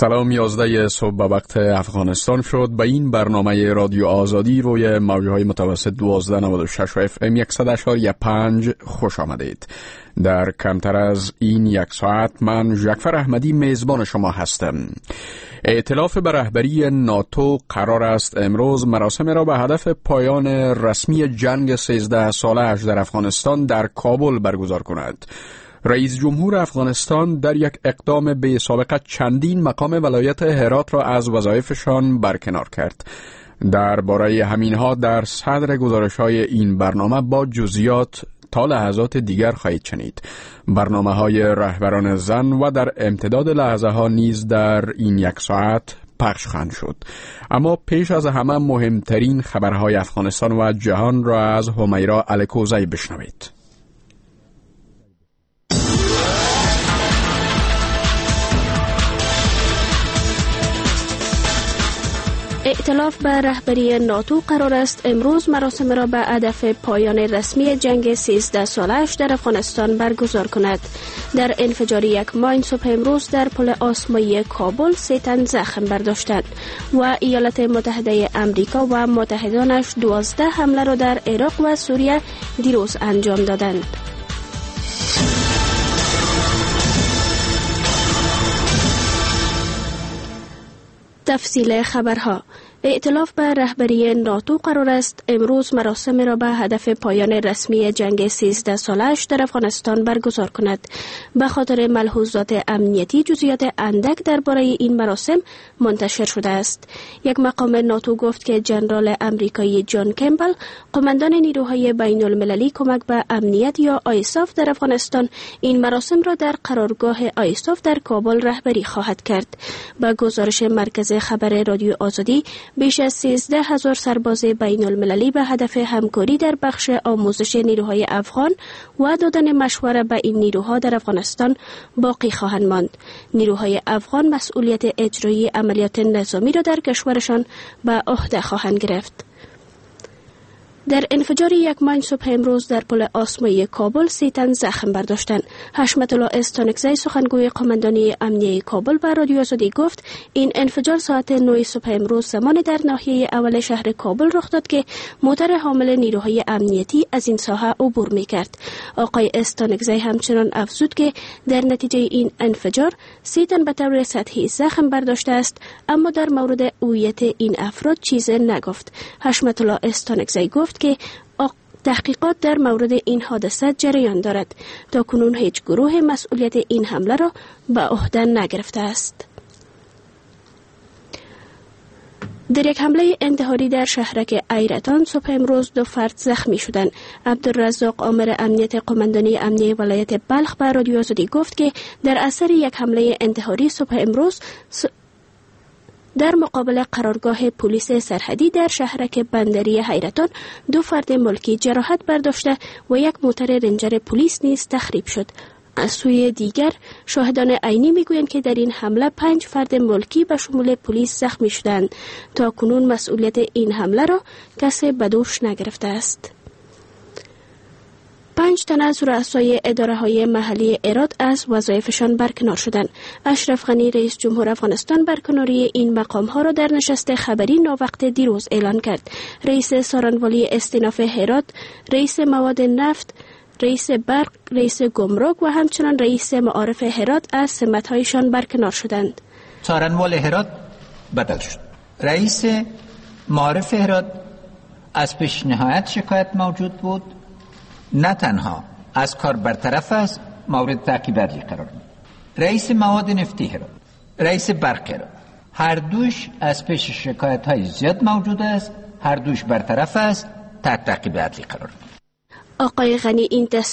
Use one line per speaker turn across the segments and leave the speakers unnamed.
سلام، 11 صبح به وقت افغانستان شد. به این برنامه رادیو آزادی روی موجهای متوسط 1296 و اف ام 100.5 خوش آمدید. در کمتر از این یک ساعت من جعفر احمدی میزبان شما هستم. ائتلاف به رهبری ناتو قرار است امروز مراسم را به هدف پایان رسمی جنگ 13 ساله‌اش در افغانستان در کابل برگزار کند. رئیس جمهور افغانستان در یک اقدام بی سابقه چندین مقام ولایت هرات را از وظایفشان برکنار کرد. درباره همینها در صدر گزارش‌های این برنامه با جزئیات تا لحظات دیگر خواهید شنید. برنامه‌های رهبران زن و در امتداد لحظه‌ها نیز در این یک ساعت پخش خواهند شد. اما پیش از همه مهمترین خبرهای افغانستان و جهان را از همیرا الکوزی بشنوید.
ائتلاف به رهبری ناتو قرار است امروز مراسم را به هدف پایان رسمی جنگ 13 ساله‌اش در افغانستان برگزار کند. در انفجار یک ماین صبح امروز در پل آسمایی کابل 3 تن زخم برداشتند و ایالات متحده آمریکا و متحدانش 12 حمله را در عراق و سوریه دیروز انجام دادند. تفصیل خبرها. ائتلاف به رهبری ناتو قرار است امروز مراسم را به هدف پایان رسمی جنگ 13 ساله‌اش در افغانستان برگزار کند. به خاطر ملحوظات امنیتی جزئیات اندک درباره این مراسم منتشر شده است. یک مقام ناتو گفت که ژنرال آمریکایی جان کمبل، قماندان نیروهای بین المللی کمک به امنیت یا آیساف در افغانستان، این مراسم را در قرارگاه آیساف در کابل رهبری خواهد کرد. با گزارش مرکز خبر رادیو آزادی، بیش از 13,000 سرباز بین المللی به هدف همکاری در بخش آموزش نیروهای افغان و دادن مشوره به این نیروها در افغانستان باقی خواهند ماند. نیروهای افغان مسئولیت اجرایی عملیات نظامی را در کشورشان به عهده خواهند گرفت. در انفجار یک ماین صبح امروز در پل آسمایی کابل 3 تن زخم برداشتند. حشمت الله استانکزی، سخنگوی قماندانی امنیه کابل، به رادیو آزادی گفت این انفجار ساعت 9 صبح امروز زمان در ناحیه اول شهر کابل رخ داد که موتور حامل نیروهای امنیتی از این ساحه عبور می‌کرد. آقای استانکزی همچنان افزود که در نتیجه این انفجار 3 تن به طور سطحی زخم برداشته است، اما در مورد هویت این افراد چیزی نگفت. حشمت الله استانکزی گفت که تحقیقات در مورد این حادثه جریان دارد. تا کنون هیچ گروه مسئولیت این حمله را به عهده نگرفته است. در یک حمله انتحاری در شهرک ایرتان صبح امروز 2 فرد زخمی شدند. عبدالرزاق آمر امنیت قماندانی امنیه ولایت بلخ به رادیو آزادی گفت که در اثر یک حمله انتحاری صبح امروز در مقابل قرارگاه پلیس سرحدی در شهرک بندری حیرتان 2 فرد ملکی جراحت برداشته و یک موتور رنجر پلیس نیز تخریب شد. از سوی دیگر شاهدان عینی میگویند که در این حمله 5 فرد ملکی به شمول پلیس زخمی شدند. تا کنون مسئولیت این حمله را کسی به دوش نگرفته است. 5 تن از رؤسای اداره‌های محلی هرات از وظایفشان برکنار شدند. اشرف غنی، رئیس جمهور افغانستان، برکناری این مقام‌ها را در نشست خبری ناوقت دیروز اعلان کرد. رئیس سارنوالی استیناف هرات، رئیس مواد نفت، رئیس برق، رئیس گمرک و همچنان رئیس معارف هرات از سمت‌هایشان برکنار شدند.
سارنوال هرات بدل شد. رئیس معارف هرات از پیشنهاد شکایت موجود بود، نه تنها از کار برطرف است، مورد تعقیب قرار داد. رئیس مواد نفتی هرات، رئیس برق هرات، هر دوش از پیش شکایت های زیاد موجود است، هر دوش برطرف است، تحت تعقیب قرار داد.
آقای غنی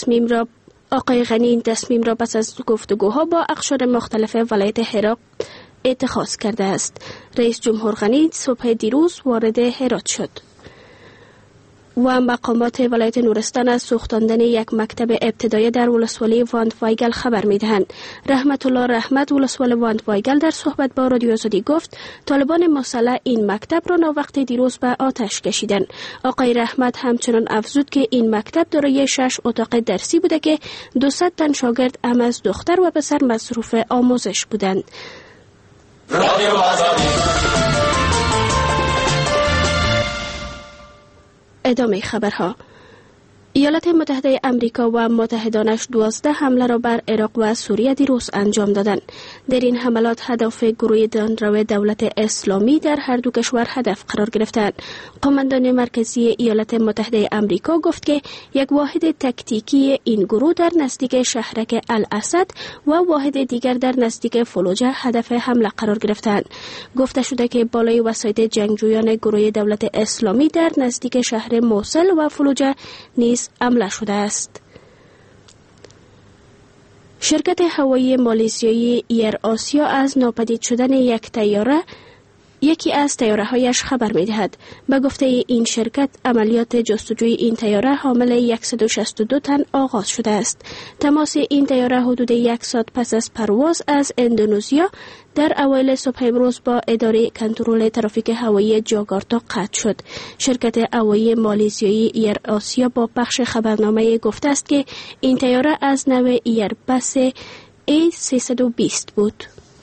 این تصمیم را پس از گفتگوها با اقشار مختلف ولایت هرات اتخاذ کرده است. رئیس جمهور غنی صبح دیروز وارد هرات شد و مقامات ولایت نورستان از سوختاندن یک مکتب ابتدایی در ولسوالی واندوایگل خبر می‌دهند. رحمت الله رحمت، ولسوال واندوایگل، در صحبت با رادیو آزادی گفت طالبان مسلح این مکتب را ناوقت دیروز به آتش کشیدند. آقای رحمت همچنان افزود که این مکتب دارای 6 اتاق درسی بوده که 200 تن شاگرد هم از دختر و پسر مصروف آموزش بودند.
رادیو آزادی.
ادامه خبرها. ایالات متحده امریکا و متحدانش 12 حمله را بر عراق و سوریه دیروز انجام دادند. در این حملات هدف گروه جانرو دولت اسلامی در هر دو کشور هدف قرار گرفتند. قماندان مرکزی ایالات متحده امریکا گفت که یک واحد تکتیکی این گروه در نزدیک شهرک الاسد و واحد دیگر در نزدیک فلوجه هدف حمله قرار گرفتند. گفته شده که بالای وسایط جنگجویان گروه دولت اسلامی در نزدیک شهر موصل و فلوجه نیز حمله شده است. شرکت هوایی مالزیایی ایر آسیا از ناپدید شدن یکی از تیاره‌هایش خبر می‌دهد. به گفته این شرکت، عملیات جستجوی این تیاره حامل 162 تن آغاز شده است. تماس این تیاره حدود 1 ساعت پس از پرواز از اندونزیا در اوایل صبح امروز با اداره کنترل ترافیک هوایی جاکارتا قطع شد. شرکت هوایی مالزیایی ایر آسیا با پخش خبرنامه گفته است که این تیاره از نوع ایربس A320 بود.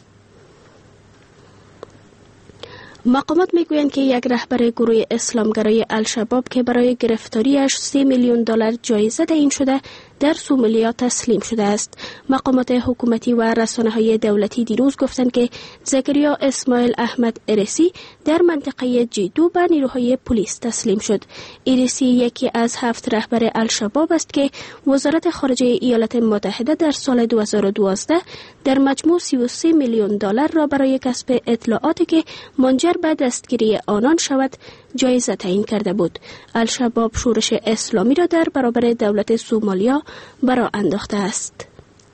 مقامات میگویند که یک رهبر گروه اسلامگرای الشباب که برای گرفتاریش 3 میلیون دلار جایزه تعیین شده در سومالیا تسلیم شده است. مقامات حکومتی و رسانه‌های دولتی دیروز گفتند که زکریا اسماعیل احمد ارسی در منطقه جیدو به نیروهای پلیس تسلیم شد. ارسی یکی از 7 رهبر الشباب است که وزارت خارجه ایالات متحده در سال 2012 در مجموع 33 میلیون دلار را برای کسب اطلاعاتی که منجر به دستگیری آنان شود جایزه تعیین کرده بود. الشباب شورش اسلامی را در برابر دولت سومالیا برا انداخته است.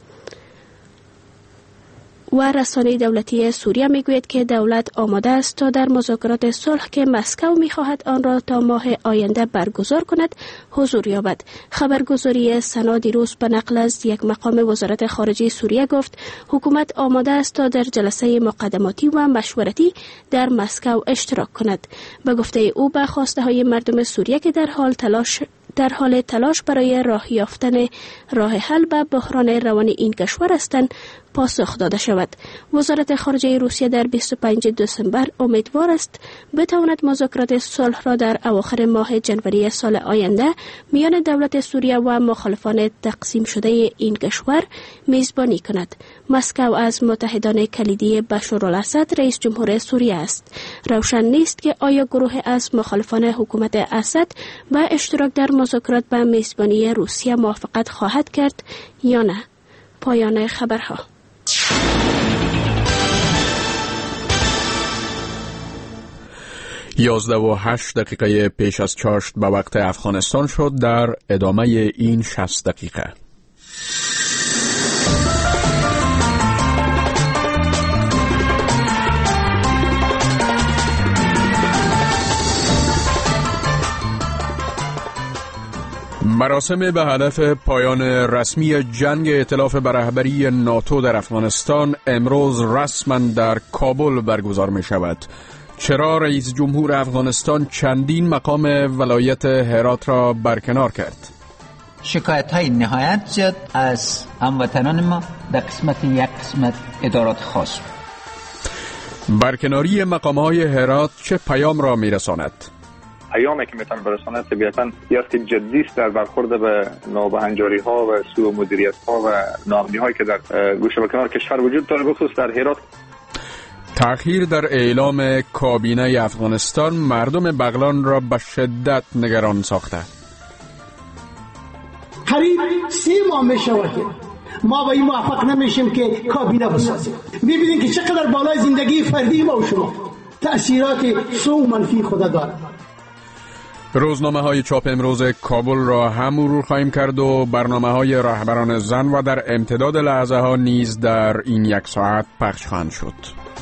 و رسانه دولتی سوریه میگوید که دولت آماده است تا در مذاکرات صلح که مسکو میخواهد آن را تا ماه آینده برگزار کند حضور یابد. خبرگزاری سنا دیروز به نقل از یک مقام وزارت خارجه سوریه گفت حکومت آماده است تا در جلسه مقدماتی و مشورتی در مسکو اشتراک کند. به گفته او به خواسته های مردم سوریه که در حال تلاش برای راه یافتن راه حل به بحران روان این کشور هستند پاسخ داده شود. وزارت خارجه روسیه در 25 دسامبر امیدوار است بتواند مذاکرات صلح را در اواخر ماه جنوری سال آینده میان دولت سوریه و مخالفان تقسیم شده این کشور میزبانی کند. مسکو از متحدان کلیدی بشارالاسد رئیس جمهور سوریه است. روشن نیست که آیا گروه از مخالفان حکومت اسد به اشتراک در مذاکرات به میزبانی روسیه موافقت خواهد کرد یا نه. پایان خبرها.
یازده و 8 دقیقه پیش از چاشت به وقت افغانستان شد. در ادامه این 60 دقیقه مراسم به هدف پایان رسمی جنگ ائتلاف به رهبری ناتو در افغانستان امروز رسما در کابل برگزار می شود. چرا رئیس جمهور افغانستان چندین مقام ولایت هرات را برکنار کرد؟
شکایت های نهایت زیاد از هموطنان ما در یک قسمت ادارات خاص.
برکناری مقام های هرات چه پیام را می رساند؟
پیامی که میتونه برساند طبیعتاً یافت جدی است در برخورد به نابهنجاری ها و سوء مدیریت ها و ناامنی هایی که در گوشه و کنار کشور وجود داره، بخصوص در هرات.
تأخیر در اعلام کابینه افغانستان مردم بغلان را به شدت نگران ساخته.
قریب 3 ماه می شود که ما با این موافق نمیشیم که کابینه بسازیم. ببینید که چقدر بالای زندگی فردی ما و شما تأثیرات سو و منفی خود دارد.
روزنامه های چاپ امروز کابل را هم مرور خواهیم کرد و برنامه های رهبران زن و در امتداد لحظه ها نیز در این 1 ساعت پخش خواهند شد.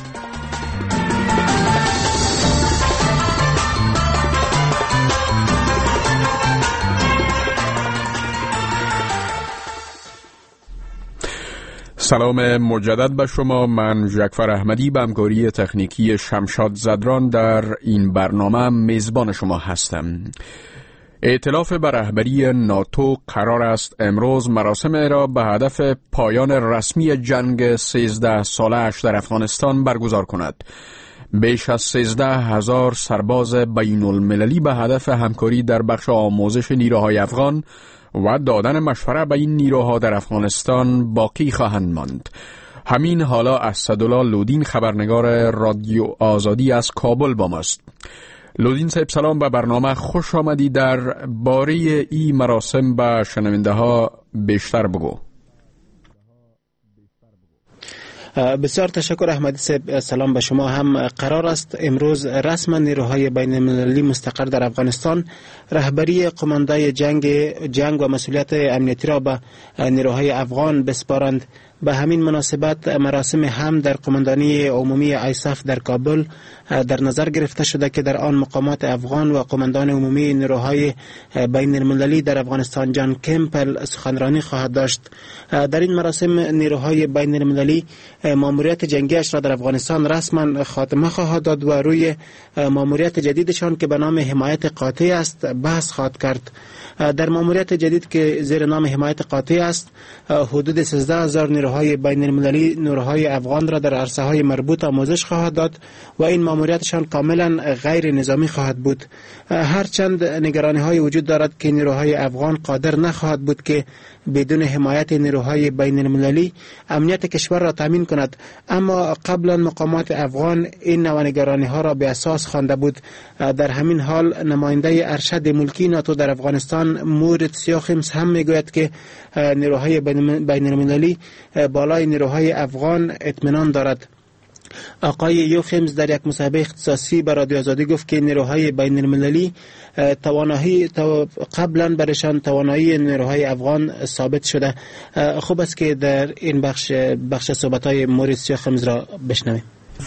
سلام مجدد به شما. من جعفر احمدی به همکاری تکنیکی شمشاد زدران در این برنامه میزبان شما هستم. ائتلاف بر رهبری ناتو قرار است امروز مراسم را به هدف پایان رسمی جنگ 13 ساله‌اش در افغانستان برگزار کند. بیش از 13,000 سرباز بین المللی به هدف همکاری در بخش آموزش نیروهای افغان و دادن مشوره به این نیروها در افغانستان باقی خواهند ماند. همین حالا اسدالله لودین خبرنگار رادیو آزادی از کابل با ماست. لودین صاحب سلام، به برنامه خوش آمدی. در باره این مراسم به شنونده ها بیشتر بگو.
بسیار تشکر احمدی صاحب. سلام به شما هم. قرار است امروز رسما نیروهای بین المللی مستقر در افغانستان رهبری قماندای جنگ و مسئولیت امنیتی را به نیروهای افغان بسپارند. به همین مناسبت مراسم هم در قماندانی عمومی آیساف در کابل در نظر گرفته شده که در آن مقامات افغان و قماندان عمومی نیروهای بین المللی در افغانستان جان کمپل سخنرانی خواهد داشت. در این مراسم نیروهای بین المللی ماموریت جنگیش را در افغانستان رسما خاتمه خواهد داد و روی ماموریت جدیدشان که به نام حمایت قاطع است بحث خواهد کرد. در ماموریت جدید که زیر نام حمایت قاطع است، حدود 13,000 نیروهای بین المللی نیروهای افغان را در عرصه های مربوط آموزش خواهد داد و این ماموریتشان کاملا غیر نظامی خواهد بود. هرچند نگرانی های وجود دارد که نیروهای افغان قادر نخواهد بود که بدون حمایت نیروهای بین المللی امنیت کشور را تامین کند، اما قبلا مقامات افغان این نوع نگرانی ها را به اساس خوانده بود. در همین حال نماینده ارشد ملکی ناتو در افغانستان موریتس یوخیمز هم میگوید که نیروهای بین المللی بالای نیروهای افغان اطمینان دارد. آقای یوخیمز در یک مصاحبه اختصاصی به رادیو آزادی گفت که نیروهای بین المللی قبلا برشان توانایی نیروهای افغان ثابت شده. خوب است که در این بخش صحبت‌های موریتس یوخیمز را بشنویم.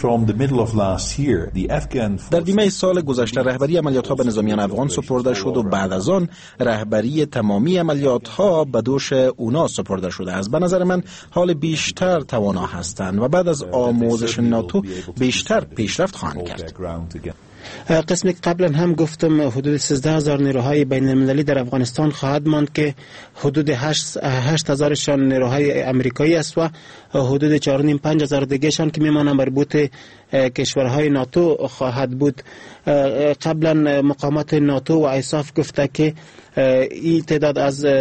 در نیمه سال گذشته رهبری عملیات‌ها به نظامیان افغان سپرده شد و بعد از آن رهبری تمامی عملیات‌ها به دوش اونا سپرده شده است. به نظر من حال بیشتر توانا هستند و بعد از آموزش ناتو بیشتر پیشرفت خواهند کرد.
قسمی که قبلا هم گفتم حدود 13,000 نیروهای بین المللی در افغانستان خواهد ماند که حدود 8,000شان نیروهای امریکایی است و حدود 4,500 دیگه شان که میمانند مربوط کشورهای ناتو خواهد بود. قبلا مقامات ناتو و آیساف گفته که این تعداد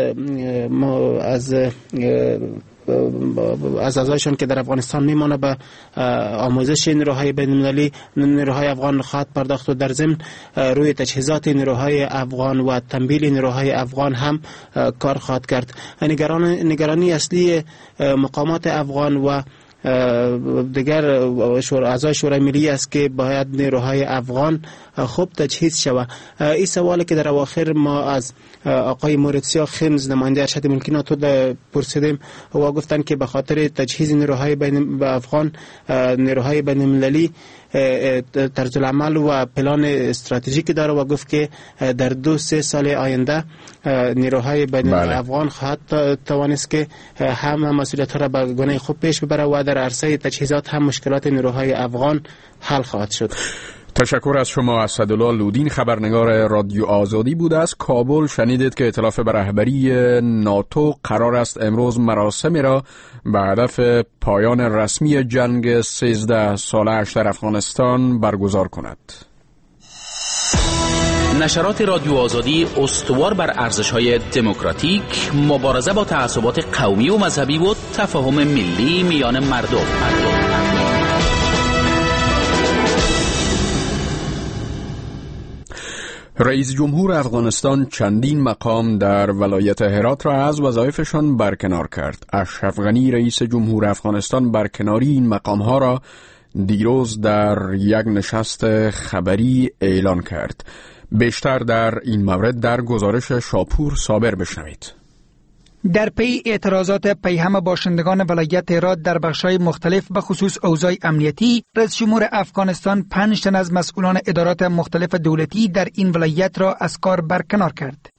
از اعضایشان که در افغانستان میمانه به آموزش نیروهای بین المللی نیروهای افغان خواهد پرداخت و در ضمن روی تجهیزات نیروهای افغان و تمویل نیروهای افغان هم کار خواهد کرد. نگرانی اصلی مقامات افغان و دیگر اعضای شورای ملی است که باید نیروهای افغان خوب تجهیز شود. این سوالی که در اواخر ما از آقای موریتس یوخیمز نماینده ارشد ملکی ناتو پرسیدیم و گفتن که به خاطر تجهیز نیروهای افغان نیروهای بین المللی طرز العمل و پلان استراتژیک داره و گفت که در 2-3 سال آینده نیروهای بین افغان خواهد توانست که هم مسئولیت را به گونه خوب پیش ببره و در عرصه تجهیزات هم مشکلات نیروهای افغان حل خواهد شد.
تشکر از شما. اسدالله لودین خبرنگار رادیو آزادی بود. از کابل شنیدید که ائتلاف بر رهبری ناتو قرار است امروز مراسمی را به هدف پایان رسمی جنگ 13 ساله‌اش در افغانستان برگزار کند.
نشرات رادیو آزادی استوار بر ارزش‌های دموکراتیک، مبارزه با تعصبات قومی و مذهبی و تفاهم ملی میان مردم.
رئیس جمهور افغانستان چندین مقام در ولایت هرات را از وظایفشان برکنار کرد. اشرف غنی رئیس جمهور افغانستان برکناری این مقام‌ها را دیروز در یک نشست خبری اعلان کرد. بیشتر در این مورد در گزارش شاپور صابر بشنوید.
در پی اعتراضات پیهم باشندگان ولایت هرات در بخش‌های مختلف به خصوص اوضاع امنیتی، رئیس جمهور افغانستان 5 تن از مسئولان ادارات مختلف دولتی در این ولایت را از کار برکنار کرد.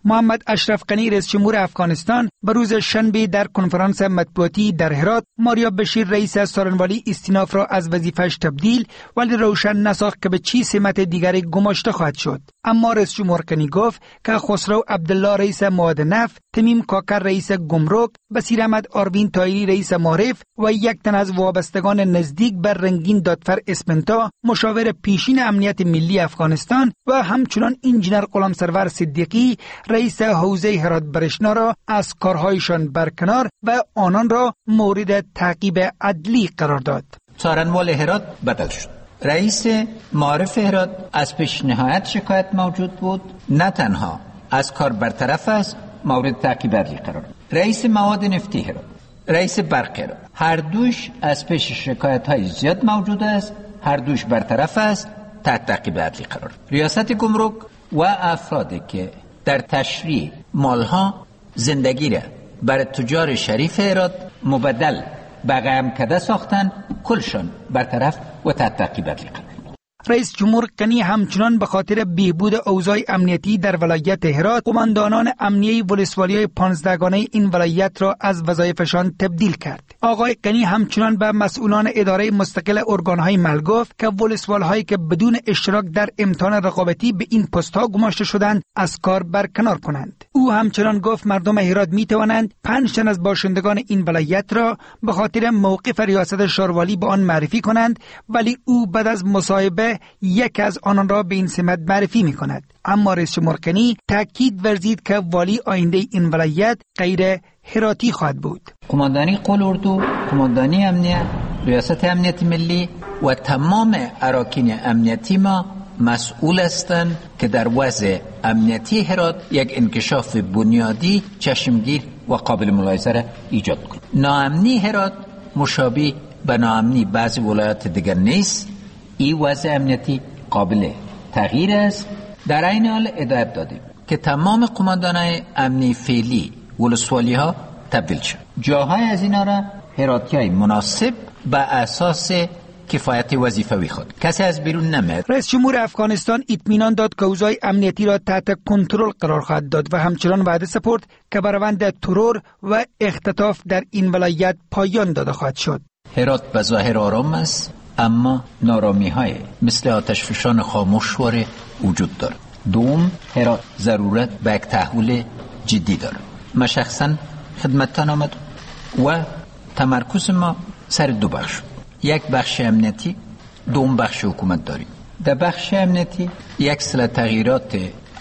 محمد اشرف غنی رئیس جمهور افغانستان به روز شنبه در کنفرانس مطبوعاتی در هرات ماریا بشیر رئیس سارنوالی استیناف را از وظیفه‌اش تبدیل ولی روشن نساخت که به چی سمت دیگری گماشته خواهد شد. اما رئیس جمهور غنی گفت که خسرو عبدالله رئیس مواد نفت، تمیم کاکر رئیس گمرک، بصیر احمد آروین طاهری رئیس معارف و یک تن از وابستگان نزدیک بر رنگین دادفر اسپنتا مشاور پیشین امنیت ملی افغانستان و همچنان انجینر غلام سرور صدیقی رئیس حوزه هرات برشنا را از کارهایشان برکنار و آنان را مورد تعقیب عدلی قرار داد.
سارنوال هرات بدل شد. رئیس معارف هرات از پیشنهاد شکایت موجود بود، نه تنها از کار برطرف است، مورد تعقیب عدلی قرار داد. رئیس مواد نفتی هرات، رئیس برق هرات، هر دوش از پیش شکایت های زیاد موجود است، هر دوش برطرف است، تحت تعقیب عدلی قرار داد. ریاست گمرک و افرادی که در تشریع مالها زندگی را بر تجار شریف هرات مبدل به غیمکده ساختن، کلشان برطرف و تحت تعقیب عدلی قرار.
رئیس جمهور غنی همچنان به خاطر بهبود اوضاع امنیتی در ولایت هرات قماندانان امنیه ولسوالی‌های 15 گانه این ولایت را از وظایفشان تبدیل کرد. آقای غنی همچنان به مسئولان اداره مستقل ارگان‌های مل گفت که ولسوال‌هایی که بدون اشتراک در امتحان رقابتی به این پست‌ها گماشته شدند از کار برکنار کنند. او همچنان گفت مردم هرات می‌توانند 5 تن از باشندگان این ولایت را به خاطر موقف ریاست شاروالی به آن معرفی کنند، ولی او بعد از مصاحبه یک از آنان را به این سمت معرفی می کند. اما رئیس جمهور غنی تاکید ورزید که والی آینده این ولایت غیر هراتی خواهد بود.
قماندانی قول اردو، قماندانی امنیت، ریاست امنیت ملی و تمام اراکین امنیتی ما مسئول هستند که در وضع امنیتی هرات یک انکشاف بنیادی، چشمگیر و قابل ملاحظه را ایجاد کنند. ناامنی هرات مشابه به ناامنی بعضی ولایات دیگر نیست. این وضع امنیتی قابل تغییر است. در این حال هدایت دادیم که تمام قماندانای امنی فعلی ولسوالی ها تبدیل شد. جاهای از اینا را هراتیای مناسب به اساس کفایت وظیفوی خود، کسی از بیرون نمیاد.
رئیس جمهور افغانستان اطمینان داد که اوضاع امنیتی را تحت کنترل قرار خواهد داد و همچنان وعده سپرد که به روند ترور و اختطاف در این ولایت پایان داده خواهد شد.
هرات به ظاهر آرام است، اما نارامی های مثل آتشفشان خاموشواره وجود دارد. دوم، هرات ضرورت به یک تحول جدی دارد. من شخصا خدمتتان آمد و تمرکز ما سر 2 بخش، یک بخش امنیتی، دوم بخش حکومت داریم. در بخش امنیتی یک سلسله تغییرات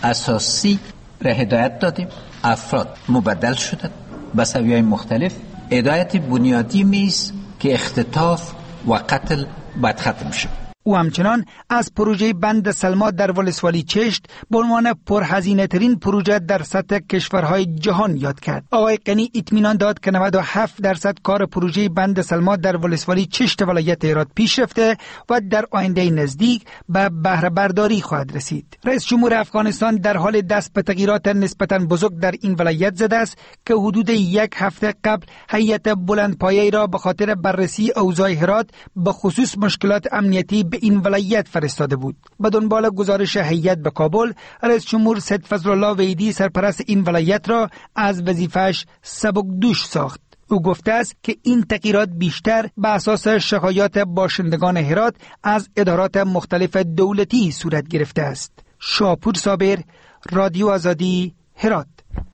اساسی را هدایت دادیم. افراد مبدل شدند به سویه‌های مختلف. هدایت بنیادی میست که اختطاف و قتل باید ختم شد.
او همچنان از پروژه بند سلما در ولسوالی چشت به عنوان پرهزینه ترین پروژه در سطح کشورهای جهان یاد کرد. آقای غنی اطمینان داد که 97% کار پروژه بند سلما در ولسوالی چشت ولایت هرات پیش رفته و در آینده نزدیک به بهره برداری خواهد رسید. رئیس جمهور افغانستان در حال دست به تغییرات نسبتاً بزرگ در این ولایت زده است که حدود 1 هفته قبل هیئت بلندپایه‌ای را به خاطر بررسی اوضاع هرات به خصوص مشکلات امنیتی به این ولایت فرستاده بود. به دنبال گزارش هیئت به کابل، رئیس جمهور سید فضل الله وحیدی سرپرست این ولایت را از وظیفه‌اش سبکدوش ساخت. او گفته است که این تغییرات بیشتر به اساس شکایات باشندگان هرات از ادارات مختلف دولتی صورت گرفته است. شاپور صابر، رادیو آزادی، هرات.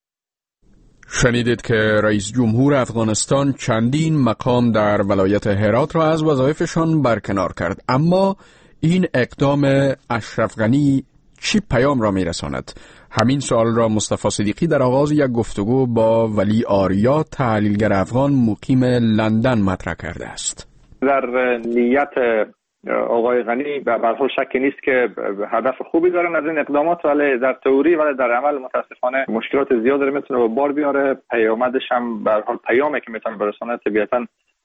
شنیدید که رئیس جمهور افغانستان چندین مقام در ولایت هرات را از وظایفشان برکنار کرد. اما این اقدام اشرف غنی چی پیام را میرساند؟ همین سوال را مصطفی صدیقی در آغاز یک گفتگو با ولی آریا تحلیلگر افغان مقیم لندن مطرح کرده است.
در نیت آقای غنی به هر حال شکی نیست که هدف خوبی دارن از این اقدامات، ولی در تئوری ولی در عمل متاسفانه مشکلات زیاد رو میتونه به بار بیاره. پیامدش هم به هر حال پیامی که میتونه برسونه طبیعتا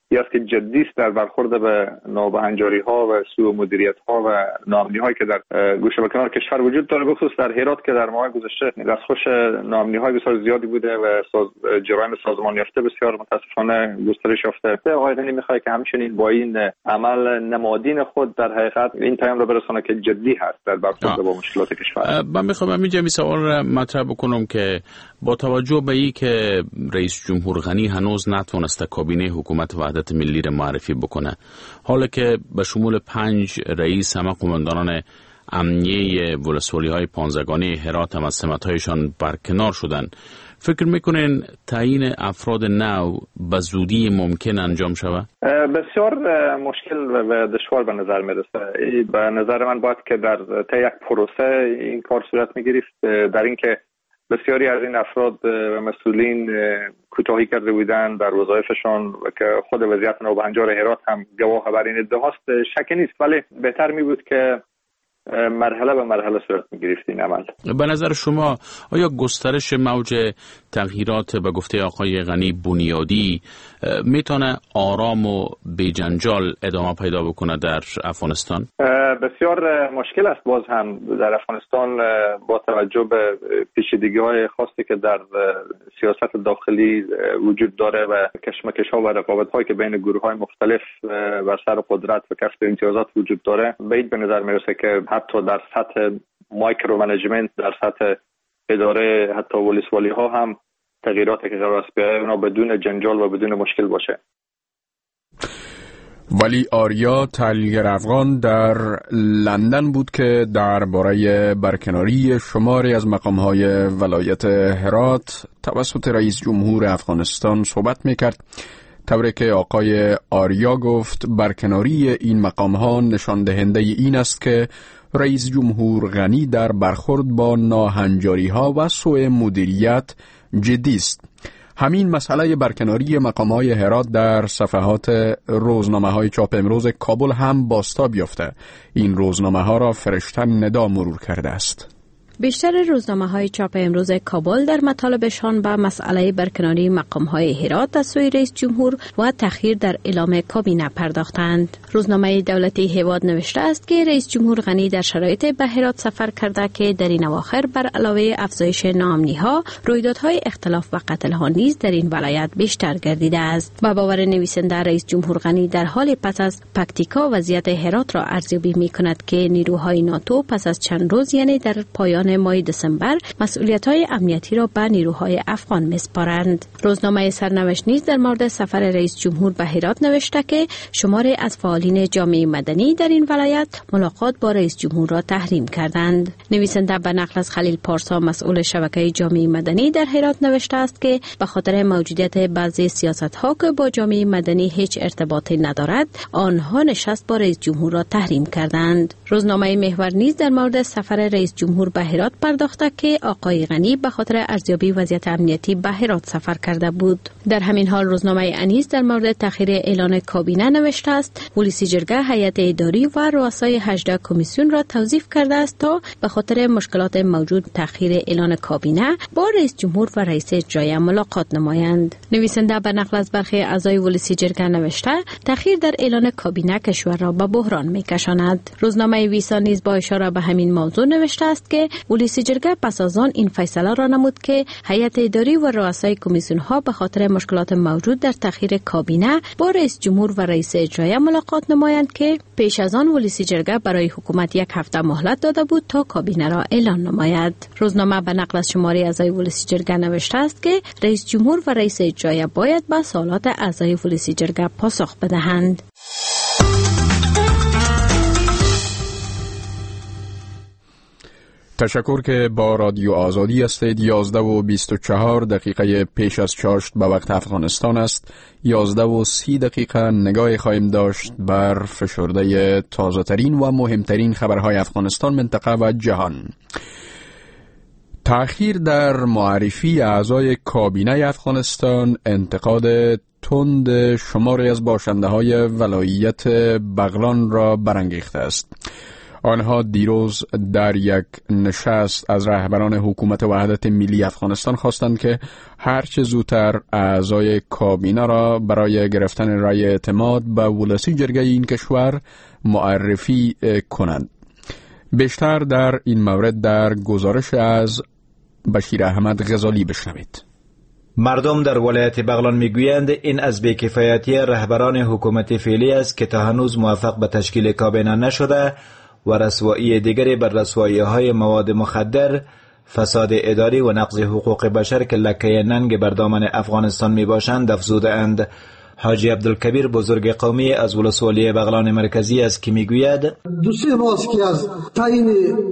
است که جدی است در برخورد به نابهنجاری ها و سوء مدیریت ها و ناامنی هایی که در گوشه و کنار کشور وجود داره، بخصوص در هرات که در ماه گذشته دستخوش ناامنی های بسیار زیادی بوده و جرایم سازمان یافته بسیار متاسفانه گسترش یافته. آقای غنی میخواد که همچنین با این عمل نمادین خود در حقیقت این پیام را برسونه که جدی هست در برخورد با مشکلات کشور.
من میخوام همینجا می سوال مطرح بکنم که با توجه به این که رئیس جمهور غنی هنوز نتونسته کابینه حکومت وحدت ملی را معرفی بکنه، حالا که به شمول 5 رئیس همه قماندانان امنیه ولسوالی های 15گانه هرات هم از سمت‌هایشان برکنار شدن، فکر میکنین تعیین افراد نو به زودی ممکن انجام شود؟
بسیار مشکل و دشوار به نظر میرسه. به نظر من باید که در طی یک پروسه این کار صورت میگرفت، در اینکه بسیاری از این افراد و مسئولین کوتاهی کرده بودند در وظایفشان و که خود وضعیت نابهنجار هرات هم گواه بر این ادعاست، شک نیست، ولی بهتر می بود که مرحله به مرحله صورت می‌گرفت این عمل.
به نظر شما آیا گسترش موج تغییرات به گفته آقای غنی بنیادی میتونه آرام و بی‌جنجال ادامه پیدا بکنه در افغانستان؟
بسیار مشکل است باز هم در افغانستان با توجه به پیچیدگی‌های خاصی که در سیاست داخلی وجود داره و کشمکش‌ها و رقابت‌هایی که بین گروه‌های مختلف بر سر قدرت و کسب امتیازات وجود داره. بعید به نظر میرسه که حتی در سطح مایکرو منیجمنت، در سطح اداره، حتی ولسوالی ها هم تغییراتی که قرار است بیاید اونا بدون جنجال و بدون مشکل باشه.
ولی آریا تحلیلگر افغان در لندن بود که درباره برکناری شماری از مقام‌های ولایت هرات توسط رئیس جمهور افغانستان صحبت می‌کرد، طوری که آقای آریا گفت برکناری این مقام‌ها نشان دهنده این است که رئیس جمهور غنی در برخورد با ناهنجاری‌ها و سوء مدیریت جدی است. همین مسئله برکناری مقام‌های هرات در صفحات روزنامه‌های چاپ امروز کابل هم بازتاب یافته. این روزنامه‌ها را فرشته ندا مرور کرده است.
بیشتر روزنامه‌های چاپ امروز کابل در مطالبشان به مسئله برکناری مقام‌های هرات از سوی رئیس جمهور و تأخیر در اعلام کابینه پرداختند. روزنامه دولتی هواد نوشته است که رئیس جمهور غنی در شرایط به هرات سفر کرده که در این اواخر بر علاوه افزایش ناامنی‌ها، رویدادهای اختلاف و قتل‌ها نیز در این ولایت بیشتر گردیده است. با باور نویسنده رئیس جمهور غنی در حال پس از پکتیکا وضعیت هرات را ارزیابی می‌کند که نیروهای ناتو پس از چند روز یعنی در پایان ماه دسامبر مسئولیت‌های امنیتی را به نیروهای افغان می‌سپارند. روزنامه سرنوشت نیز در مورد سفر رئیس جمهور به هرات نوشته که شماری از فعالین جامعه مدنی در این ولایت ملاقات با رئیس جمهور را تحریم کردند. نویسنده به نقل از خلیل پارسا مسئول شبکه جامعه مدنی در هرات نوشته است که به خاطر موجودیت بعضی سیاست‌ها که با جامعه مدنی هیچ ارتباطی ندارد، آنها نشست با رئیس جمهور را تحریم کردند. روزنامه محور نیز در مورد سفر رئیس جمهور به هرات پرداخته که آقای غنی به خاطر ارزیابی وضعیت امنیتی به هرات سفر کرده بود. در همین حال روزنامه انیس در مورد تأخیر اعلان کابینه نوشته است پلیسی جرگه هیئت اداری و رؤسای 18 کمیسیون را توظیف کرده است تا به خاطر مشکلات موجود تأخیر اعلان کابینه با رئیس جمهور و رئیس اجرایی ملاقات نمایند. نویسنده به نقل از برخی اعضای پلیسی جرگه نوشته تأخیر در اعلان کابینه کشور را به بحران می‌کشاند. روزنامه ویسا نیز با اشاره به همین موضوع نوشته است که پلیسی جرگه پس از آن این فیصله را نمود که هیئت اداری و رؤسای کمیسیون ها به خاطر مشکلات موجود در تأخیر کابینه با رئیس جمهور و رئیس اجرایی ملاقات نمایند که پیش از آن پلیسی جرگه برای حکومت 1 هفته مهلت داده بود تا کابینه را اعلان نماید. روزنامه به نقل از شماری اعضای پلیسی جرگه نوشته است که رئیس جمهور و رئیس اجرایی باید به سوالات اعضای پلیسی جرگه پاسخ بدهند.
تشکر که با رادیو آزادی هستید. 11:24 پیش از چاشت به وقت افغانستان است. 11:30 نگاه خواهیم داشت بر فشرده تازه ترین و مهمترین خبرهای افغانستان، منطقه و جهان. تأخیر در معرفی اعضای کابینه افغانستان انتقاد تند شماری از باشنده های ولایت بغلان را برانگیخته است. آنها دیروز در یک نشست از رهبران حکومت وحدت ملی افغانستان خواستند که هرچه زودتر اعضای کابینه را برای گرفتن رأی اعتماد به ولسی جرگه این کشور معرفی کنند. بیشتر در این مورد در گزارش از بشیر احمد غزالی بشنوید.
مردم در ولایت بغلان میگویند این از بی‌کفایتی رهبران حکومت فعلی است که تا هنوز موفق به تشکیل کابینه نشده و رسوایی دیگری بر رسوایی‌های مواد مخدر، فساد اداری و نقض حقوق بشر که لکه ننگ بر دامن افغانستان میباشند افزوده‌اند. حاجی عبدالکبیر بزرگ قومی از ولسوالی بغلان مرکزی است که میگوید
دو سه ماه که از تعیین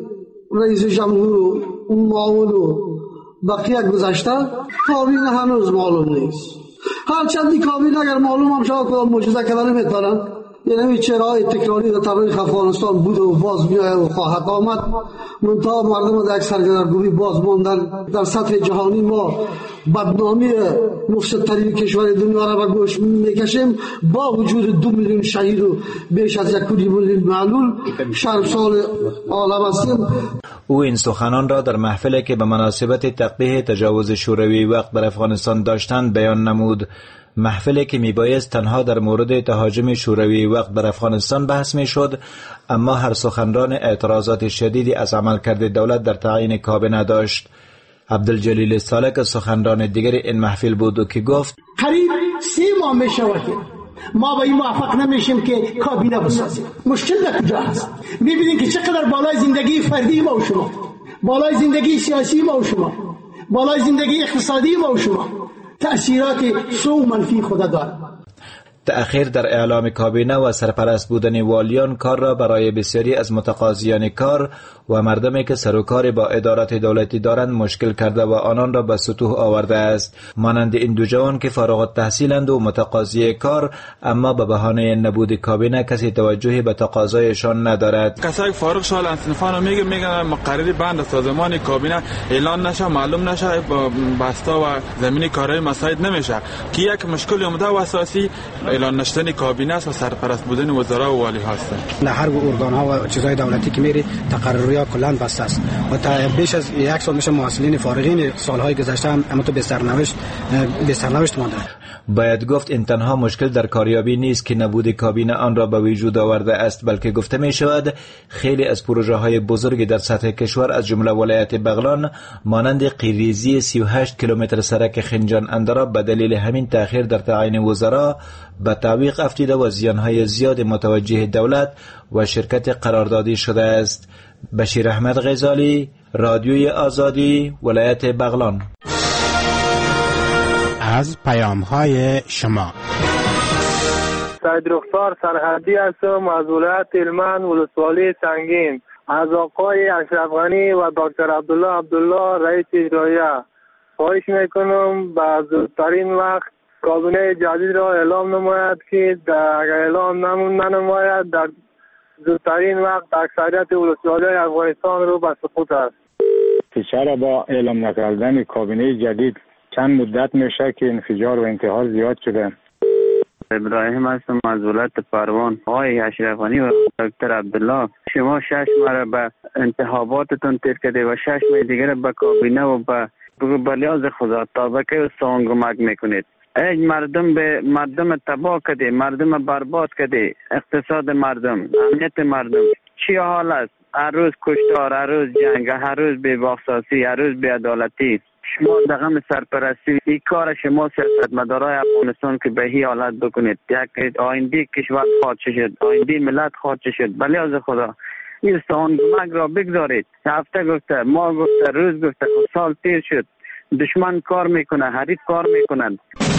رئیس جمهور و معاون و بقیه گذشته کابینه هنوز معلوم نیست. هرچندی کابینه اگر معلوم هم شود کدام معجزه کردن نمیتونن. یعنی چرای تکراری در تاریخ افغانستان بود و باز میآید و خواهد آمد. منتها مردم در یک سرگردگی باز ماندن. در سطح جهانی ما بدنامی مفسدترین کشور دنیا را به گوش میکشیم با وجود 2 میلیون شهید و بیش از 1 میلیون معلول شرمسار عالم هستیم.
او این سخنان را در محفلی که به مناسبت تقبیح تجاوز شوروی وقت بر افغانستان داشتند بیان نمود. محفلی که میبایست تنها در مورد تهاجم شوروی وقت بر افغانستان بحث میشد، اما هر سخنران اعتراضات شدیدی از عملکرد دولت در تعیین کابینه داشت. عبدالجلیل سالک سخنران دیگر این محفل بود که گفت
قریب 3 ماه میشود ما با این موافق نمیشیم که کابینه بسازیم. مشکل در کجا هست؟ میبینید که چقدر بالای زندگی فردی ما و شما، بالای زندگی سیاسی ما و شما، بالای زندگی اقتصادی ما و شما تأثیرات سو و منفی خود دارد.
تأخیر در اعلام کابینه و سرپرست بودن والیان کار را برای بسیاری از متقاضیان کار و مردمی که سر و کار با ادارات دولتی دارند مشکل کرده و آنان را به سطوح آورده است. مانند این دو جوان که فارغ التحصیلند و متقاضی کار، اما به بهانه نبود کابینه کسی توجهی به تقاضایشان ندارد.
کسایی فارغ شال انصفانو میگن مقرری بند سازمان کابینه اعلان نشه، معلوم نشه، بستا و زمینی کارهای مساعد نمیشه که یک مشکل عمده و اساسی اعلان نشدن کابینه است و سرپرست بودن وزرا و والی هست.
نه هر ارگان ها و چیزهای دولتی که میری تقرری ها کلا بسته است و تا بیش از 1 سال میشه محصلین فارغین سالهای گذشته هم اما تو به سرنوشت مانده.
باید گفت این تنها مشکل در کاریابی نیست که نبود کابینه آن را به وجود آورده است، بلکه گفته می شود خیلی از پروژه های بزرگی در سطح کشور از جمله ولایت بغلان مانند قیریزی 38 کیلومتر سرک خنجان اندرا به دلیل همین تأخیر در تعیین وزرا به تعویق افتیده و زیانهای زیاد متوجه دولت و شرکت قراردادی شده است. بشیر احمد غزالی، رادیوی آزادی، ولایت بغلان.
از پیام‌های شما
سید رخسار سرحدی هستم از ولایت هلمند ولسوالی سنگین. از آقای اشرف غنی و دکتر عبدالله رئیس اجرایه خواهش میکنم به زودترین وقت کابینه جدید را اعلام نماید که اگر اعلام ننماید در زودترین وقت اکثریت ولسوالی افغانستان رو به سقوط است.
چرا با اعلام نکردن کابینه جدید چند مدت میشه که انفجار و انتحار زیاد شده؟
ابراهیم هستم از ولایت پروان. آقای اشرف غنی و دکتر عبدالله، شما 6 ماه به انتخاباتتون تیر کرده و 6 ماه دیگر به کابینه و به لحاظ خدا تا به که سان کمک میکنید؟ ای مردم تباه کده، مردم برباد کده، اقتصاد مردم، امنیت مردم چی حال است؟ هر روز کشتار، هر روز جنگ، هر روز بی‌باکسازی، هر روز بی‌عدالتی. شما دغم سرپرستی این کار شما سیاستمدارای افغانستان که به این حالت بکنید، یک آینده کشور خواهد شد، آینده ملت خواهد شد. بله از خدا این سانگمک را بگذارید. هفته گفته، ماه گفته، روز گفته، سال تیر شد، دشمن کار میکنه، حریف کار میکنند.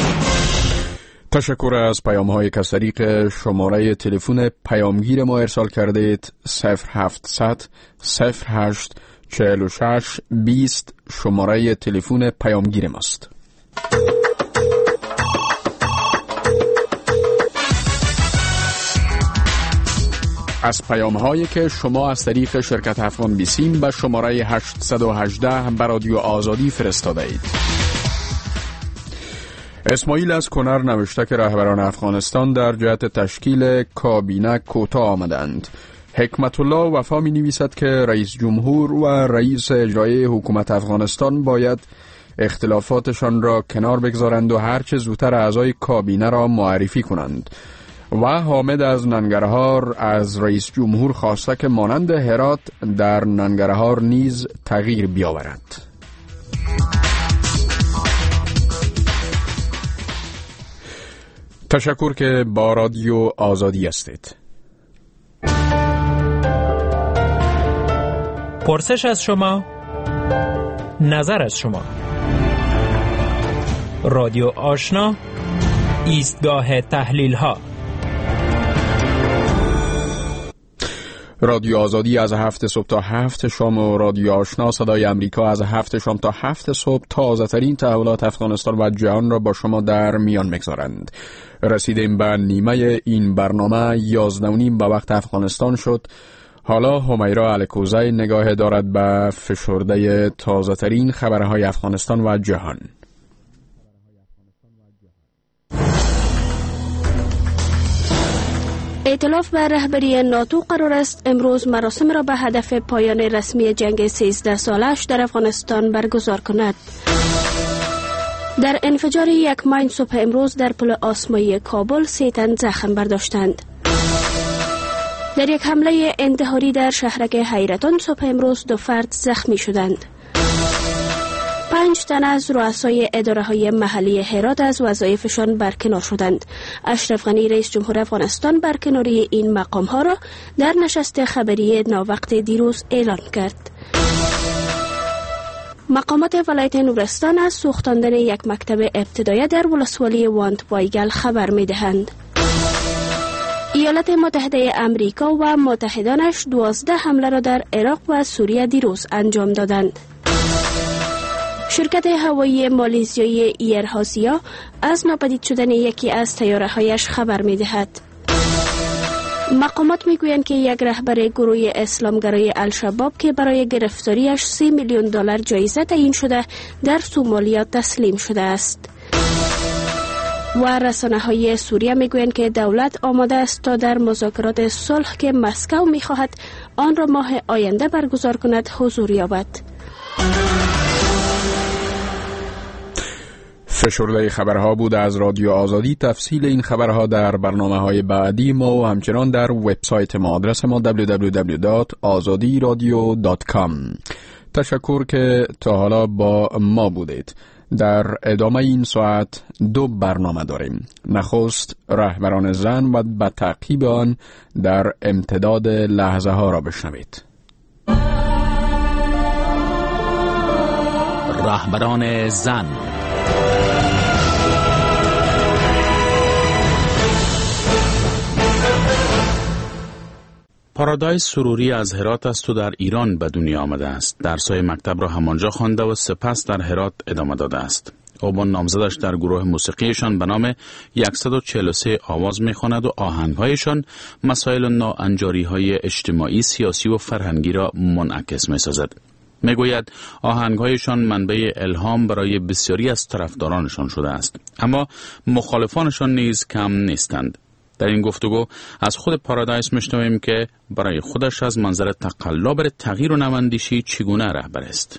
تشکر از پیام‌های که از طریق شماره تلفن پیامگیر ما ارسال کردید. 0700 08 46 20 شماره تلفن پیامگیر ماست. از پیام‌هایی که شما از طریق شرکت افغان بیسیم به شماره 818 به رادیو آزادی فرستاده اید. اسماعیل از کنر نوشته که رهبران افغانستان در جهت تشکیل کابینه کوتاه آمدند. حکمت الله وفا می نویسد که رئیس جمهور و رئیس اجرایی حکومت افغانستان باید اختلافاتشان را کنار بگذارند و هرچه زودتر اعضای کابینه را معرفی کنند. و حامد از ننگرهار از رئیس جمهور خواسته که مانند هرات در ننگرهار نیز تغییر بیاورد. تشکر که با رادیو آزادی هستید.
پرسش از شما، نظر از شما. رادیو آشنا، ایستگاه تحلیل ها.
رادیو آزادی از 7 صبح تا 7 شام و رادیو آشنا صدای امریکا از 7 شام تا 7 صبح تازه ترین تحولات افغانستان و جهان را با شما در میان میگذارند. رسیدیم به نیمه این برنامه 11:30 به وقت افغانستان شد. حالا همیرا الکوزی نگاه دارد به فشرده تازه ترین خبرهای افغانستان و جهان.
ائتلاف بر رهبری ناتو قرار است امروز مراسم را به هدف پایان رسمی جنگ 13 سالش در افغانستان برگزار کند. در انفجار یک ماین صبح امروز در پل آسمایی کابل 3 تن زخم برداشتند. در یک حمله انتحاری در شهرک حیرتان صبح امروز 2 فرد زخمی شدند. 5 تن از رؤسای اداره‌های محلی هرات از وظایفشان برکنار شدند. اشرف غنی رئیس جمهور افغانستان برکناری این مقام‌ها را در نشست خبری ناوقت دیروز اعلان کرد. مقامات ولایت نورستان از سوختاندن یک مکتب ابتدایی در ولسوالی واند وایگل خبر می‌دهند. ایالات متحده امریکا و متحدانش 12 حمله را در عراق و سوریه دیروز انجام دادند. شرکت هوایی مالزیایی ایر آسیا از ناپدید شدن یکی از طیاره‌هایش خبر می‌دهد. مقامات می‌گویند که یک رهبر گروه اسلامگرای الشباب که برای گرفتاریش $30 میلیون جایزه تعیین شده در سومالیا تسلیم شده است. و رسانه‌های سوریه می‌گویند که دولت آماده است تا در مذاکرات صلح که مسکو می‌خواهد آن را ماه آینده برگزار کند حضور یابد.
فشرده خبرها بود از رادیو آزادی. تفصیل این خبرها در برنامه‌های بعدی ما و همچنان در وبسایت ما. آدرس ما www.azadiradio.com. تشکر که تا حالا با ما بودید. در ادامه این ساعت 2 برنامه داریم. نخست رهبران زن و به تعقیب آن در امتداد لحظه ها را بشنوید.
رهبران زن. پارادایس سروری از هرات است و در ایران به دنیا آمده است. درس‌های مکتب را همانجا خوانده و سپس در هرات ادامه داده است. او با نامزدش در گروه موسیقیشان به نام 143 آواز می‌خواند و آهنگ‌هایشان مسائل ناانجاری‌های اجتماعی، سیاسی و فرهنگی را منعکس می‌سازد. میگوید آهنگ‌هایشان منبع الهام برای بسیاری از طرفدارانشان شده است، اما مخالفانشان نیز کم نیستند. در این گفتگو از خود پارادایس میشنویم که برای خودش از منظر تقلا بر تغییر و نواندیشی چگونه رهبر است.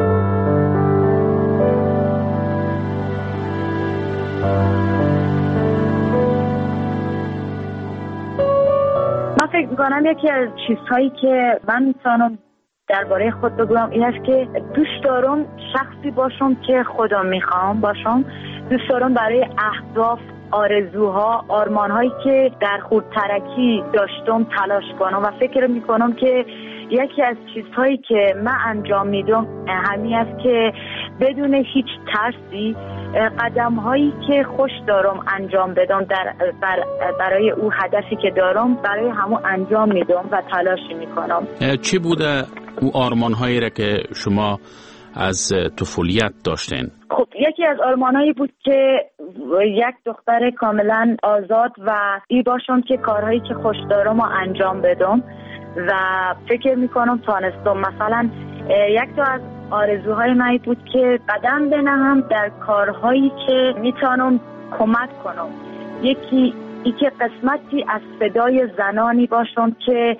من فکر می‌کنم یکی از چیزهایی که من میتونم درباره خود بگم این است که دوست دارم شخصی باشم که خودم میخوام باشم. دوست دارم برای اهداف، آرزوها، آرمانهایی که در خودترکی داشتم تلاش کنم و فکر میکنم که یکی از چیزهایی که من انجام میدم همین است که بدون هیچ ترسی قدمهایی که خوش دارم انجام بدم برای او هدفی که دارم برای همون انجام میدم و تلاش میکنم.
چی بوده او آرمانهایی را که شما از طفولیت داشتین؟
خب یکی از آرمانهایی بود که یک دختر کاملا آزاد و ای باشم که کارهایی که خوش دارم رو انجام بدم و فکر میکنم تانستم. مثلا یک تا از آرزوهای من بود که قدم بنهم در کارهایی که میتونم کمک کنم. یکی ای که قسمتی از صدای زنانی باشم که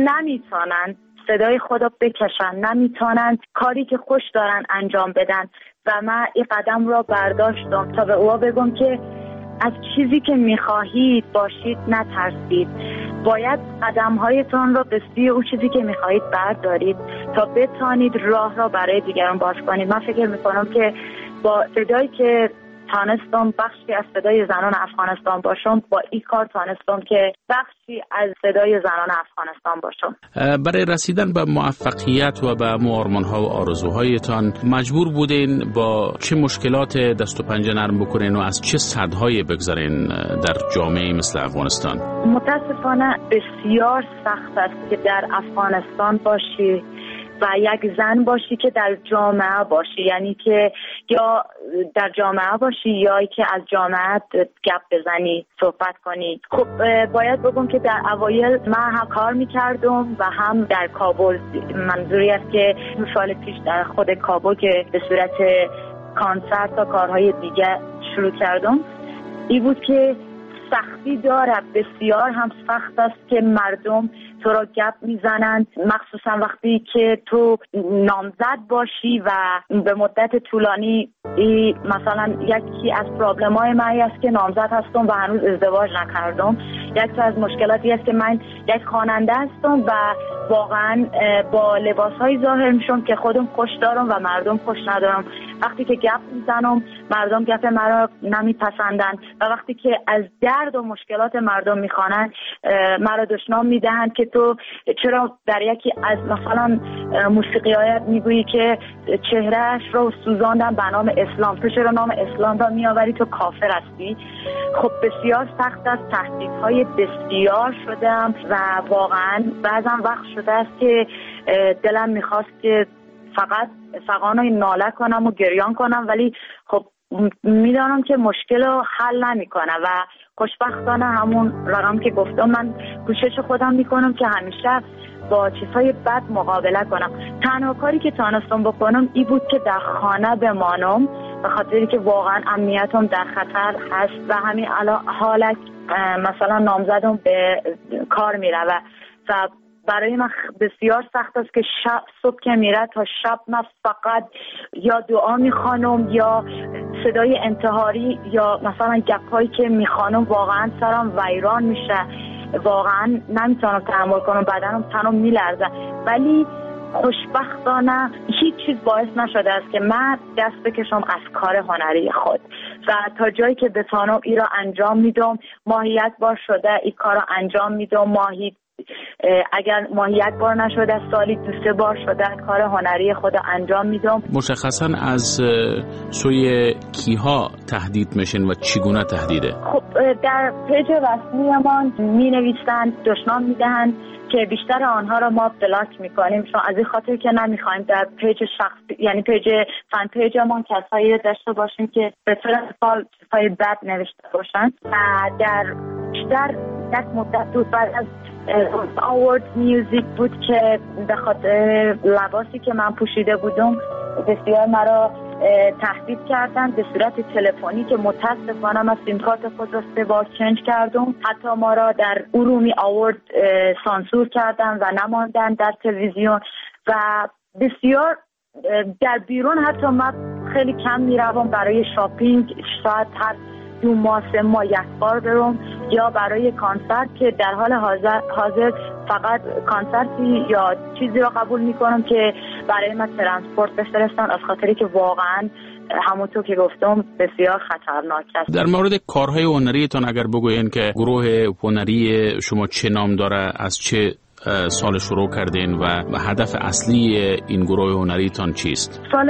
نمیتونن صدای خدا بکشن، نمیتونن کاری که خوش دارن انجام بدن و من این قدم را برداشتم تا به اوها بگم که از چیزی که میخواهید باشید نترسید، باید قدمهایتان را به سوی او چیزی که میخواهید بردارید تا بتانید راه را برای دیگران باز کنید. من فکر میکنم که با صدایی که تانستم بخشی از صدای زنان افغانستان باشم، با این کار تانستم که بخشی از صدای زنان افغانستان باشم.
برای رسیدن به موفقیت و به آرمان‌ها و آرزوهایتان مجبور بودین با چه مشکلات دست و پنجه نرم بکنین و از چه صدهایی بگذارین در جامعه مثل افغانستان؟
متاسفانه بسیار سخت است که در افغانستان باشی و یک زن باشی که در جامعه باشی، یعنی که یا در جامعه باشی یا که از جامعه گپ بزنی، صحبت کنی. خب باید بگم که در اوایل من هم کار میکردم و هم در کابل. منظوری است که 2 سال پیش در خود کابل که به صورت کانسرت و کارهای دیگه شروع کردم، این بود که سختی داره، بسیار هم سخت است که مردم تو را گپ میزنند، مخصوصا وقتی که تو نامزد باشی و به مدت طولانی. مثلا یکی از پرابلم‌های من است که نامزد هستم و هنوز ازدواج نکردم. یکی از مشکلاتی است که من یک خواننده هستم و واقعا با لباس‌های ظاهر میشم که خودم خوش دارم و مردم خوش ندارم. وقتی که گپ میزنم مردم گپ مرا نمیپسندند و وقتی که از درد و مشکلات مردم میخوانند مرا دشنام میدهند که تو چرا در یکی از مثلا موسیقی‌هایت میگویی که چهرهش رو سوزاندن به نام اسلام، تو چرا نام اسلام را میآوری، تو کافر هستی. خب بسیار سخت است، تهدیدهای بسیار شدم و واقعا بعضا وقت شده است که دلم میخواست که فقط فغانای ناله کنم و گریان کنم، ولی خب میدانم که مشکل رو حل نمیکنه و خوشبختانه همون رقم که گفتم من کوشش خودم میکنم که همیشه با چیزهای بد مقابله کنم. تنها کاری که تانستم بکنم این بود که در خانه بمانم، به خاطری که واقعا امنیتم در خطر هست و همین حالت مثلا نامزدم به کار میره و برای من بسیار سخت است که صبح که میره تا شب من فقط یا دعا میخوانم یا صدای انتحاری یا مثلا گپایی که میخوانم، واقعا سرم ویران میشه، واقعا نمیتونم تحمل کنم، بدنم تنم میلرزه. ولی خوشبختانه هیچ چیز باعث نشده است که من دست بکشم از کار هنری خود و تا جایی که بتونم این را انجام میدم. ماهیت بار شده این کار را انجام میدم، اگر ماهیت بار نشده سالی 2-3 بار شده کار هنری خود انجام میدم.
مشخصا از سوی کیها تهدید میشن و چگونه تهدیده؟
خب در پیج رسمی ما می نویسند، دشنام میدهند که بیشتر آنها را ما بلاک میکنیم، چون از این خاطر که نمیخوایم در پیج شخصی، یعنی پیج فن پیج ما کسایی داشته باشیم که به طور مثال چیزهای بد نوشته باشند. و در بیشتر یک مدت بود بعد از آوارد میوزیک بود که به خاطر لباسی که من پوشیده بودم بسیار مرا تهدید کردن به صورت تلفنی که متاسفانه من سیم کارت خود را 3 بار چنج کردم. حتی ما را در ارومی آوارد سانسور کردن و نماندن در تلویزیون و بسیار در بیرون. حتی من خیلی کم میروم برای شاپینگ، شاید هر 2 ماه 3 ماه 1 بار برم، یا برای کانسرت که در حال حاضر فقط کانسرتی یا چیزی رو قبول میکنم که برای من ترانسپورت بفرستن، از خاطری که واقعا همونطور که گفتم بسیار خطرناک است.
در مورد کارهای هنریتان اگر بگوین که گروه هنری شما چه نام داره، از چه سال شروع کردین و هدف اصلی این گروه هنریتان چیست؟
سال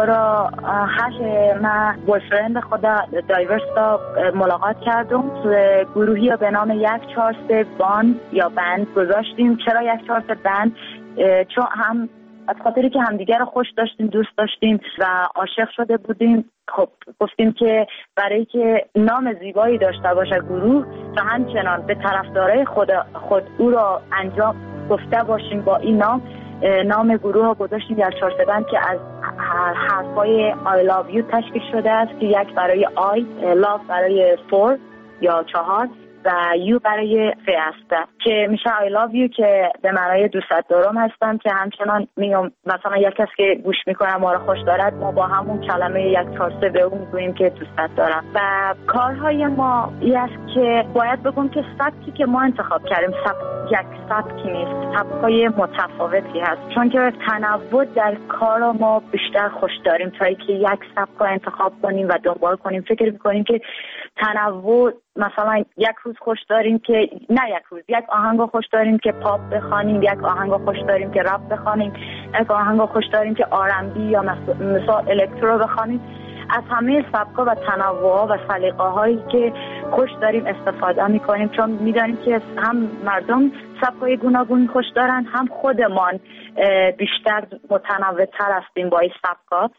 2008 من بویفرند خود دایورستا ملاقات کردم. گروهی به نام 143 باند یا بند گذاشتیم. چرا 143 بند؟ چون هم از خاطری که همدیگر رو خوش داشتیم، دوست داشتیم و عاشق شده بودیم. خب گفتیم که برای که نام زیبایی داشته باشه گروه و همچنان به طرفدارای خود او را انجام گفته باشیم با این نام گروه ها گذاشتیم 143 بند که از حرفای I love you تشکیل شده است که 1 برای I, love برای 4 یا 4 و یو برای فی هستم که میشه I love you که به معنای دوست دارم هستم که همچنان میگم مثلا یک کس که گوش میکنه ما رو خوش دارد ما با همون کلمه یک فارسه به اون میگوییم که دوست دارم. و کارهای ما این است که باید بگم که سبکی که ما انتخاب کردیم یک سبکی نیست، سبکای متفاوتی هست چون که تنوع در کار ما بیشتر خوش داریم تا اینکه یک سبک انتخاب کنیم و دنبال کنیم. فکر میکنیم که تنوع مثلا یک روز خوش داریم که نه یک روز یک آهنگو خوش داریم که پاپ بخوانیم، یک آهنگو خوش داریم که رپ بخوانیم، یک آهنگو خوش داریم که R&B یا مثلا الکترو بخوانیم. از همه سبکا و تنوع‌ها و سلیقه‌هایی که خوش داریم استفاده می‌کنیم چون می‌دانیم که هم مردم سبکای گوناگون خوش دارن هم خودمان بیشتر متنوع‌تر هستیم با این سبکا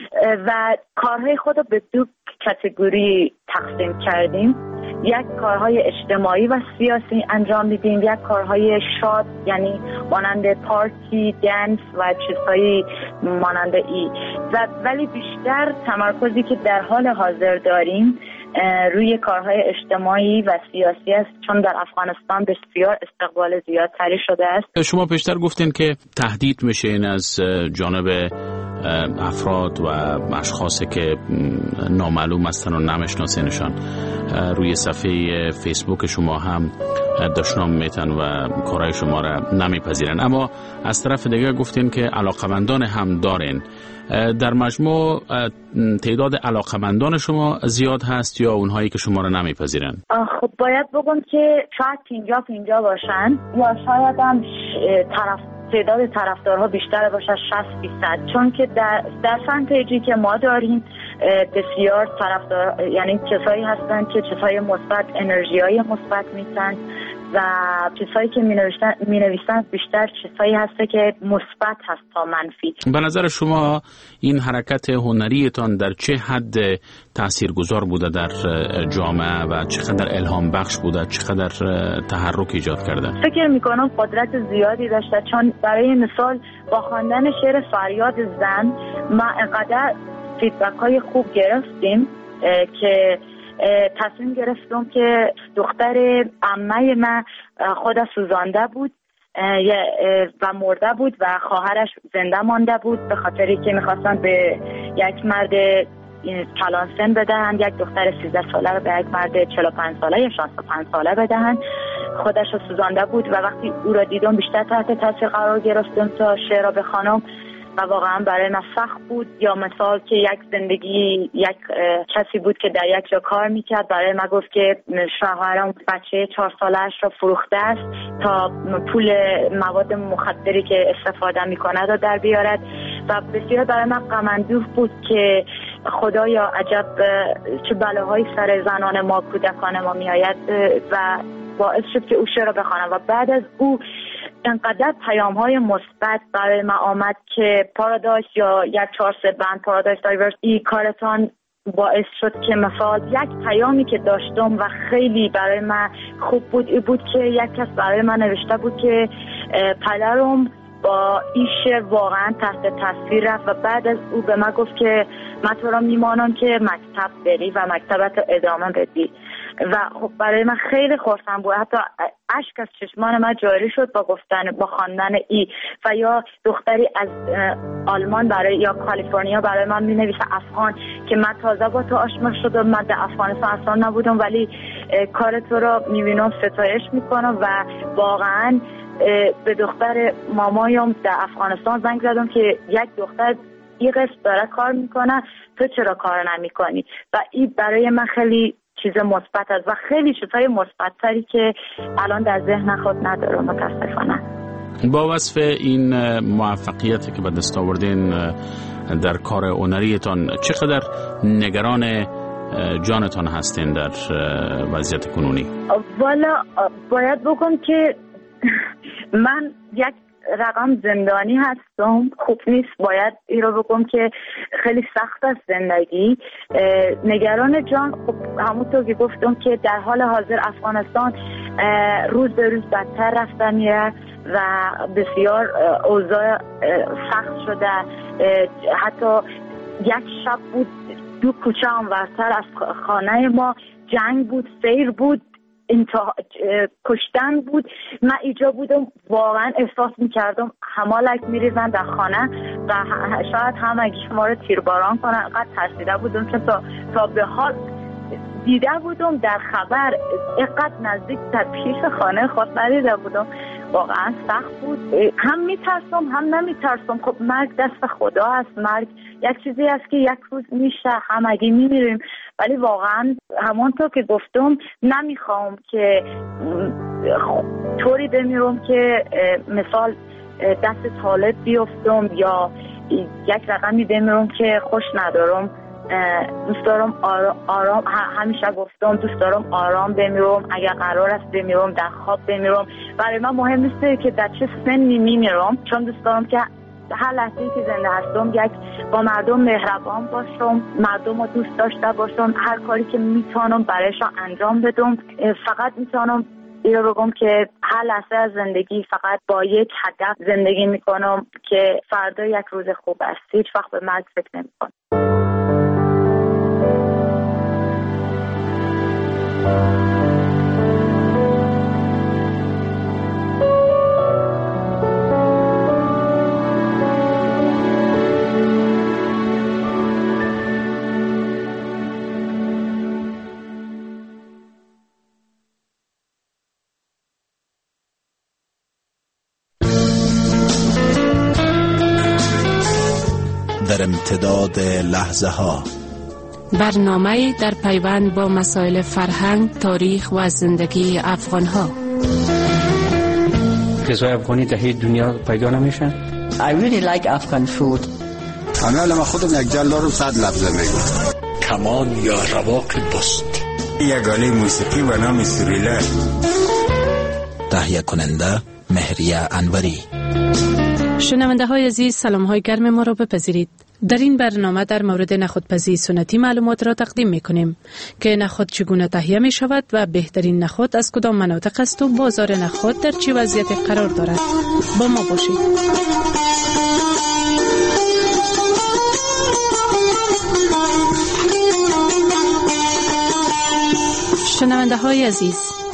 و کارهای خود رو به دو کاتگوری تقسیم کردیم. یک کارهای اجتماعی و سیاسی انجام میدیم، یک کارهای شاد یعنی مانند پارتی، دنس و چیزهایی مانند ای ولی بیشتر تمرکزی که در حال حاضر داریم روی کارهای اجتماعی و سیاسی است چون در افغانستان بسیار استقبال زیادتری شده است.
شما پیشتر گفتین که تهدید میشین از جانب افراد و اشخاصی که نامعلوم هستن و نمیشناسینشان. روی صفحه فیسبوک شما هم دشنام میتن و کارهای شما را نمیپذیرن، اما از طرف دیگه گفتین که علاقمندان هم دارین. در مجموع تعداد علاقمندان شما زیاد هست یا اونهایی که شما را نمیپذیرن؟
خب باید بگم که شاید 50-50 باشن یا شاید هم تعداد طرفدارها بیشتر باشه 60%، چون که در فن پیجی که ما داریم بسیار طرفدار یعنی کسایی هستن که چیزهای مثبت، انرژی‌های مثبت میتن و چیزهایی که می-نویسن بیشتر چیزهایی هسته که مثبت هست تا منفی.
به نظر شما این حرکت هنریتان در چه حد تاثیرگذار بوده در جامعه و چقدر الهام بخش بوده، چقدر تحرک ایجاد کرده؟
فکر میکنم قدرت زیادی داشته، چون برای مثال با خواندن شعر فریاد زن ما انقدر فیدبک های خوب گرفتیم که تصمیم گرفتم که دختر عمه من خودش سوزانده بود و مرده بود و خواهرش زنده مانده بود به خاطری که میخواستن به یک مرد کلان سن بدهن، یک دختر 13 ساله رو به یک مرد 45 ساله یا 65 ساله بدهن. خودش رو سوزانده بود و وقتی او را دیدم بیشتر تحت تاثیر قرار گرفتم تا شعر را بخوانم و واقعا برای من سخت بود. یا مثال که یک زندگی یک کسی بود که در یک جا کار میکرد، برای من گفت که شوهرم بچه 4 ساله‌اش را فروخته است تا پول مواد مخدری که استفاده میکنه را در بیارد و بسیار برای من غم اندوه بود که خدایا عجب چه بلاهایی سر زنان ما، کودکان ما میآید و باعث شد که او شعر را بخوانم و بعد از او انقدر پیام‌های مثبت برای من آمد که پارادایس یا 143 بند پارادایس دایورسیتی کارتان باعث شد که مثلا یک پیامی که داشتم و خیلی برای من خوب بود این بود که یک کس برای من نوشته بود که پدرم با این شعر واقعا تحت تاثیر رفت و بعد از او به من گفت که من تو را میمانم که مکتب بری و مکتبت رو ادامه بدی و خب برای من خیلی خرسند بود، حتی اشک از چشمان من جاری شد با خواندن ای. و یا دختری از آلمان برای یا کالیفرنیا برای من مینویسه افغان که من تازه با تو آشنا شدم، من در افغانستان اصلا نبودم ولی کار تو رو میبینم ستایش میکنم و واقعا به دختر مامایم در افغانستان زنگ زدم که یک دختر این قسط داره کار میکنه، تو چرا کار نمیکنی؟ و این برای من خیلی چیز مثبت است و خیلی چیزهای مثبت‌تری که الان در ذهن خود ندارم متاسفانه.
با وصف این موفقیتی که به دست آوردین در کار هنریتان چقدر نگران جانتان هستین در وضعیت کنونی؟
والا باید بگم که من یک رقم زندانی هستم، خوب نیست، باید این رو بگم که خیلی سخت است زندگی. نگران جان خب همونطور که گفتم که در حال حاضر افغانستان روز به روز بدتر رفته میره و بسیار اوضاع سخت شده. حتی یک شب بود 2 کوچه اونورتر از خانه ما جنگ بود، سیر بود کشتن بود. من اینجا بودم واقعا احساس میکردم همالک میریزن در خانه و شاید همگی ما رو تیرباران کنن. قد ترسیده بودم که تا به حال دیده بودم در خبر اینقدر نزدیک در پیش خانه خود ندیده بودم. واقعا سخت بود. هم میترسم هم نمیترسم. خب مرگ دست خدا است. مرگ یک چیزی است که یک روز میشه، همگی میمیریم. ولی واقعا همونطور که گفتم نمیخوام که طوری بمیرم که مثال دست طالب بیفتم یا یک رقمی بمیرم که خوش ندارم. دوست دارم آرام همیشه گفتم دوست دارم آرام بمیرم. اگر قرار است بمیرم در خواب بمیرم. برای من مهم نیست که در چه سنی میمیرم، چون دوست دارم که هر لحظه‌ای که زنده هستم یک با مردم مهربان باشم، مردم رو دوست داشته باشم، هر کاری که میتونم برایشان انجام بدم. فقط میتونم اینو بگم که هر لحظه از زندگی فقط با یک هدف زندگی میکنم که فردا یک روز خوب است. هیچ وقت به مرگ فکر نمیکنم.
در امتداد لحظه ها،
برنامه در پیوند با مسائل فرهنگ، تاریخ و زندگی افغان ها.
غذای افغانی در هیچ دنیا پیدا نمیشن.
I really like Afghan food.
انا خودم یک جلال رو 100 لفظ میگم.
کمان یا رواق بست،
یگانه موسیقی و نام سریلر.
تهیه کننده مهریه انوری.
شنونده های عزیز، سلام های گرم ما را بپذیرید. در این برنامه در مورد نخودپزی سنتی معلومات را تقدیم می کنیم که نخود چگونه تهیه می شود و بهترین نخود از کدام مناطق است و بازار نخود در چه وضعیتی قرار دارد. با ما باشید. شنونده های عزیز،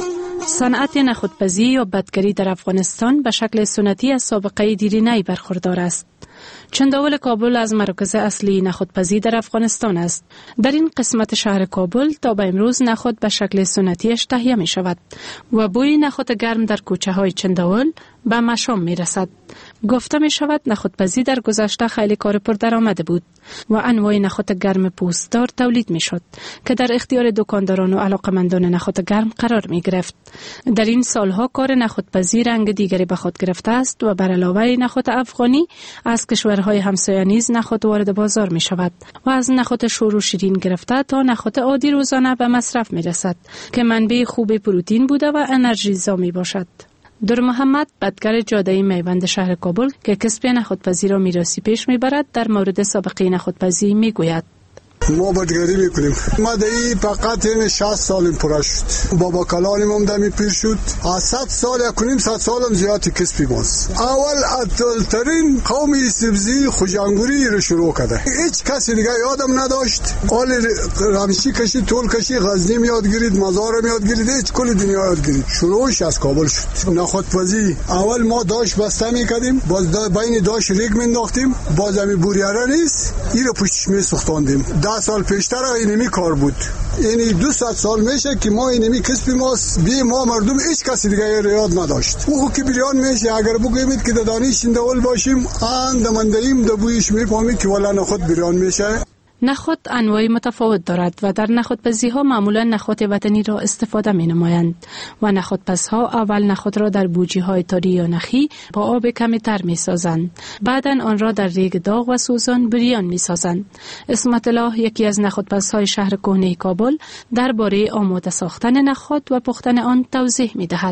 صنعت نخودپزی یا بدگری در افغانستان به شکل سنتی از سابقه دیرینه‌ای برخوردار است. چنداول کابل از مراکز اصلی نخودپزی در افغانستان است. در این قسمت شهر کابل تا به امروز نخود به شکل سنتیش تهیه می شود و بوی نخود گرم در کوچه های چنداول به مشام می رسد. گفته می شود نخودپزی در گذشته خیلی کار پردرآمد بود و انواع نخود گرم پوستدار تولید می شد که در اختیار دکانداران و علاقمندان نخود گرم قرار می گرفت. در این سالها کار نخودپزی رنگ دیگری به خود گرفته است و بر علاوه نخود افغانی از کشورهای همسایه نیز نخود وارد بازار می شود و از نخود شور و شیرین گرفته تا نخود عادی روزانه به مصرف می رسد که منبع خوب پروتئین بوده و انرژیزا می باشد. در محمد، بدگر جاده میوند شهر کابل که کسب نخودپزی را میراثی پیش میبرد، در مورد سابقه نخودپزی میگوید.
ما بدگری میکنیم. ما دایی فقط 60 سال پورا شد. بابا کلانیم هم دمی پیر شد. 100 سال کنیم 100 سال هم زیادی کسبی ماست. اول اطلترین قومی سبزی خوشانگوری رو شروع کرده. هیچ کسی دیگه یادم نداشت. آل رمشی کشی، طول کشی، غزنی یاد گرید، مزار یاد گرید، هیچ کل دنیا یاد گرید. شروعش از کابل شد. نخودپزی اول ما داش بسته میکردیم، باز بین داش ریگ مینداختیم، باز همی بوریاره نیست، این رو پشتش میسوختاندیم. 10 سال پیشتر اینمی کار بود. یعنی 200 سال میشه که ما اینمی کسبی ماست. بی ما مردم هیچ کسی دیگه رو یاد نداشت. او که بیان میشه اگر بگوییم که دانش اندول باشیم اندمندهیم دبویش میفهمیم که والا نخود بیان میشه.
نخود انواع متفاوت دارد و در نخودپزی ها معمولا نخود وطنی را استفاده می نمایند و نخودپز ها اول نخود را در بوجی های تاری یا نخی با آب کمی تر می سازند. بعدا آن را در ریگ داغ و سوزان بریان می سازند. اسمت الله، یکی از نخودپز های شهر کهنه کابل، درباره آماده ساختن نخود و پختن آن توضیح می دهد.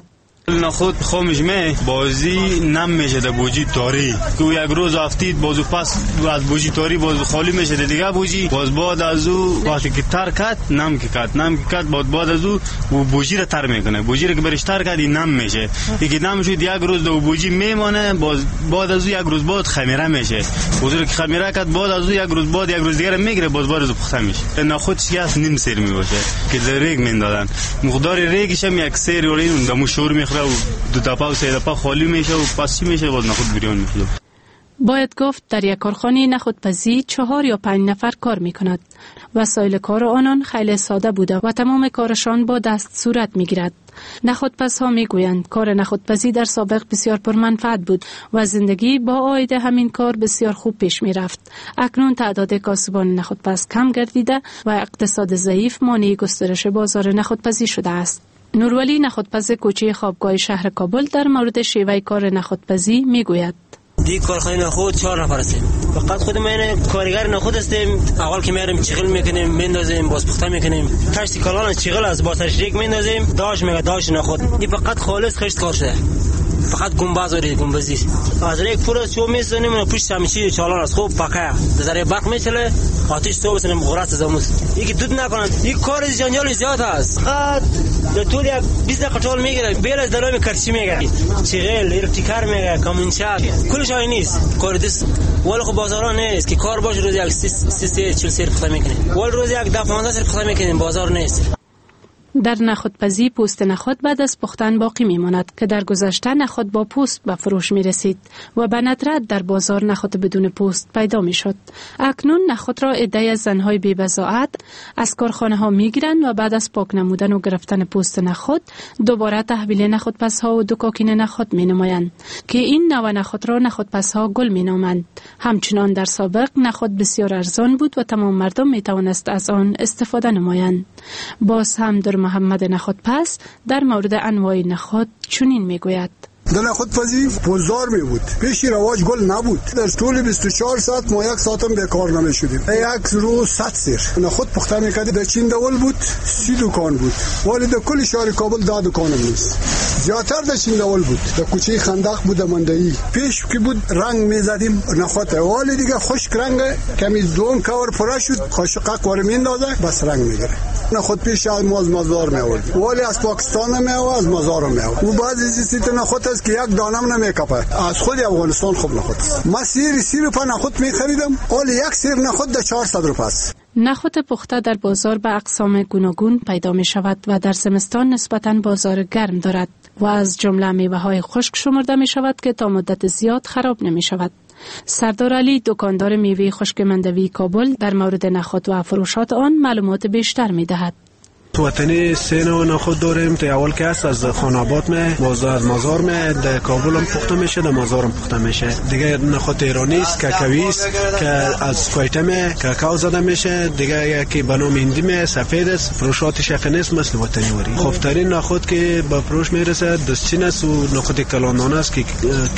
نخود خامش می بازی نم میشه در بوجی تاری که یک روز افتید بازو پس از بوجی تاری بازو خالی میشه دیگه بوجی باز بعد از او وقتی که تر کات نم که کات بعد از او بوجی رو تر میکنه بوجی رو که برش تر کردی نم میشه دیگه نم شد یک روز در بوجی میمونه باز بعد از او یک روز بعد خمیره میشه بوجی رو که خمیره کرد بعد از او یک روز بعد یک روز دیگه میگیره باز بعد از پخته میشه نخود چیز نیم سیر میباشه که در ریگ میندادن مقدار ریگش هم یک سیر ولی اون دمو شور میخوره و دو دپا و سه دپا خالی میشه و پس چی میشه باز نخود بریان میشه.
باید گفت در یک کارخانه نخودپزی 4 یا 5 نفر کار میکند. وسایل کار آنان خیلی ساده بوده و تمام کارشان با دست صورت میگیرد. نخودپزها میگویند کار نخودپزی در سابق بسیار پرمنفعت بود و زندگی با عاید همین کار بسیار خوب پیش میرفت. اکنون تعداد کاسبان نخودپز کم گردیده و اقتصاد ضعیف مانع گسترش بازار نخودپزی شده است. نورولی نخودپز کوچه خوابگاه شهر کابل در مورد شیوه کار نخودپزی میگوید.
دی کارخانه نخود 4 نفر هستیم. فقط خود ما کارگر نخود هستیم. اول که میاریم چغل میکنیم، میندازیم، باز پخته میکنیم. کشتی کلان چغل از با سرش ریگ میندازیم، داش میگه داش نخود. این فقط خالص خشت کار شده. فقط گنباز و گنبازی. از ریگ پر از چوب میزنیم و پشت همیشه چالان از خوب پکه. در برق میچله، آتش صبح بزنیم غرات زموس. یکی دود نکنن. این کار جنجال زیاد است. فقط در طول 20 دقیقه طول میگیره. بیل از دلای کرچی میگیره. چغل، الکتریکر میگه، کامونچا. کلش های نیست. کار دست ولی خب بازارا نیست که کار باشه روز یک 30 سیر پخته میکنه. ولی روز یک 15 سیر پخته میکنه بازار نیست.
در نخودپزی پوست نخود بعد از پختن باقی میماند که در گذشته نخود با پوست به فروش می رسید و به ندرت در بازار نخود بدون پوست پیدا می شد. اکنون نخود را عده از زنهای بی بضاعت از کارخانه ها می گیرند و بعد از پاک نمودن و گرفتن پوست نخود دوباره تحویل نخودپزها و دکاکین نخود می نمایند که این نوع نخود را نخودپزها گل می نامند. همچنان در سابق نخود بسیار ارزان بود و تمام مردم می توانست از آن استفاده نمایند. باز هم در محمد نخودپز در مورد انواع نخود چنین میگوید.
در نخودپزی بازار می بود. پیش رواج گل نبود. در طول 24 ساعت ما 1 ساعت هم بیکار نمیشدیم. یک روز 100 سیر نخود پخته میکردی. در چین دول بود 30 دکان بود. ولی در کل شهر کابل 10 دکان هم نیست. زیادتر در چین دول بود. در کوچه خندق بود مندایی. پیش که بود رنگ میزدیم نخود. ولی دیگه خشک رنگ کمی دون کور پر شد. قاشق وار میندازه بس رنگ میگیره. نخود پیش از مازار می آورد. ولی از پاکستان می آورد از مزار می آورد. و بعضی چیزی نخود که یک دانم نمیکپه. از خود افغانستان خوب نخود است. ما 30 روپیه نخود میخریدم ولی یک سیر نخود در 400 روپیه است.
نخود پخته در بازار به اقسام گوناگون پیدا می شود و در زمستان نسبتاً بازار گرم دارد و از جمله میوه های خشک شمرده می شود که تا مدت زیاد خراب نمی شود. سردار علی دکاندار میوه خشک مندوی کابل در مورد نخود و فروشات آن معلومات بیشتر می دهد.
وطنی 3 نوع نخود داریم. تا اول که است از خاناباد می بازار از مزار می در کابل هم پخته میشه در مزار هم پخته میشه. دیگه نخود ایرانی است کاکاوی است که از کویته می کاکائو زده میشه. دیگه یکی به نام هندی می سفید است فروشاتش نیست مثل وطنی وری. خوبترین نخود که به فروش میرسه دستچین است و نخود کلاندانه است که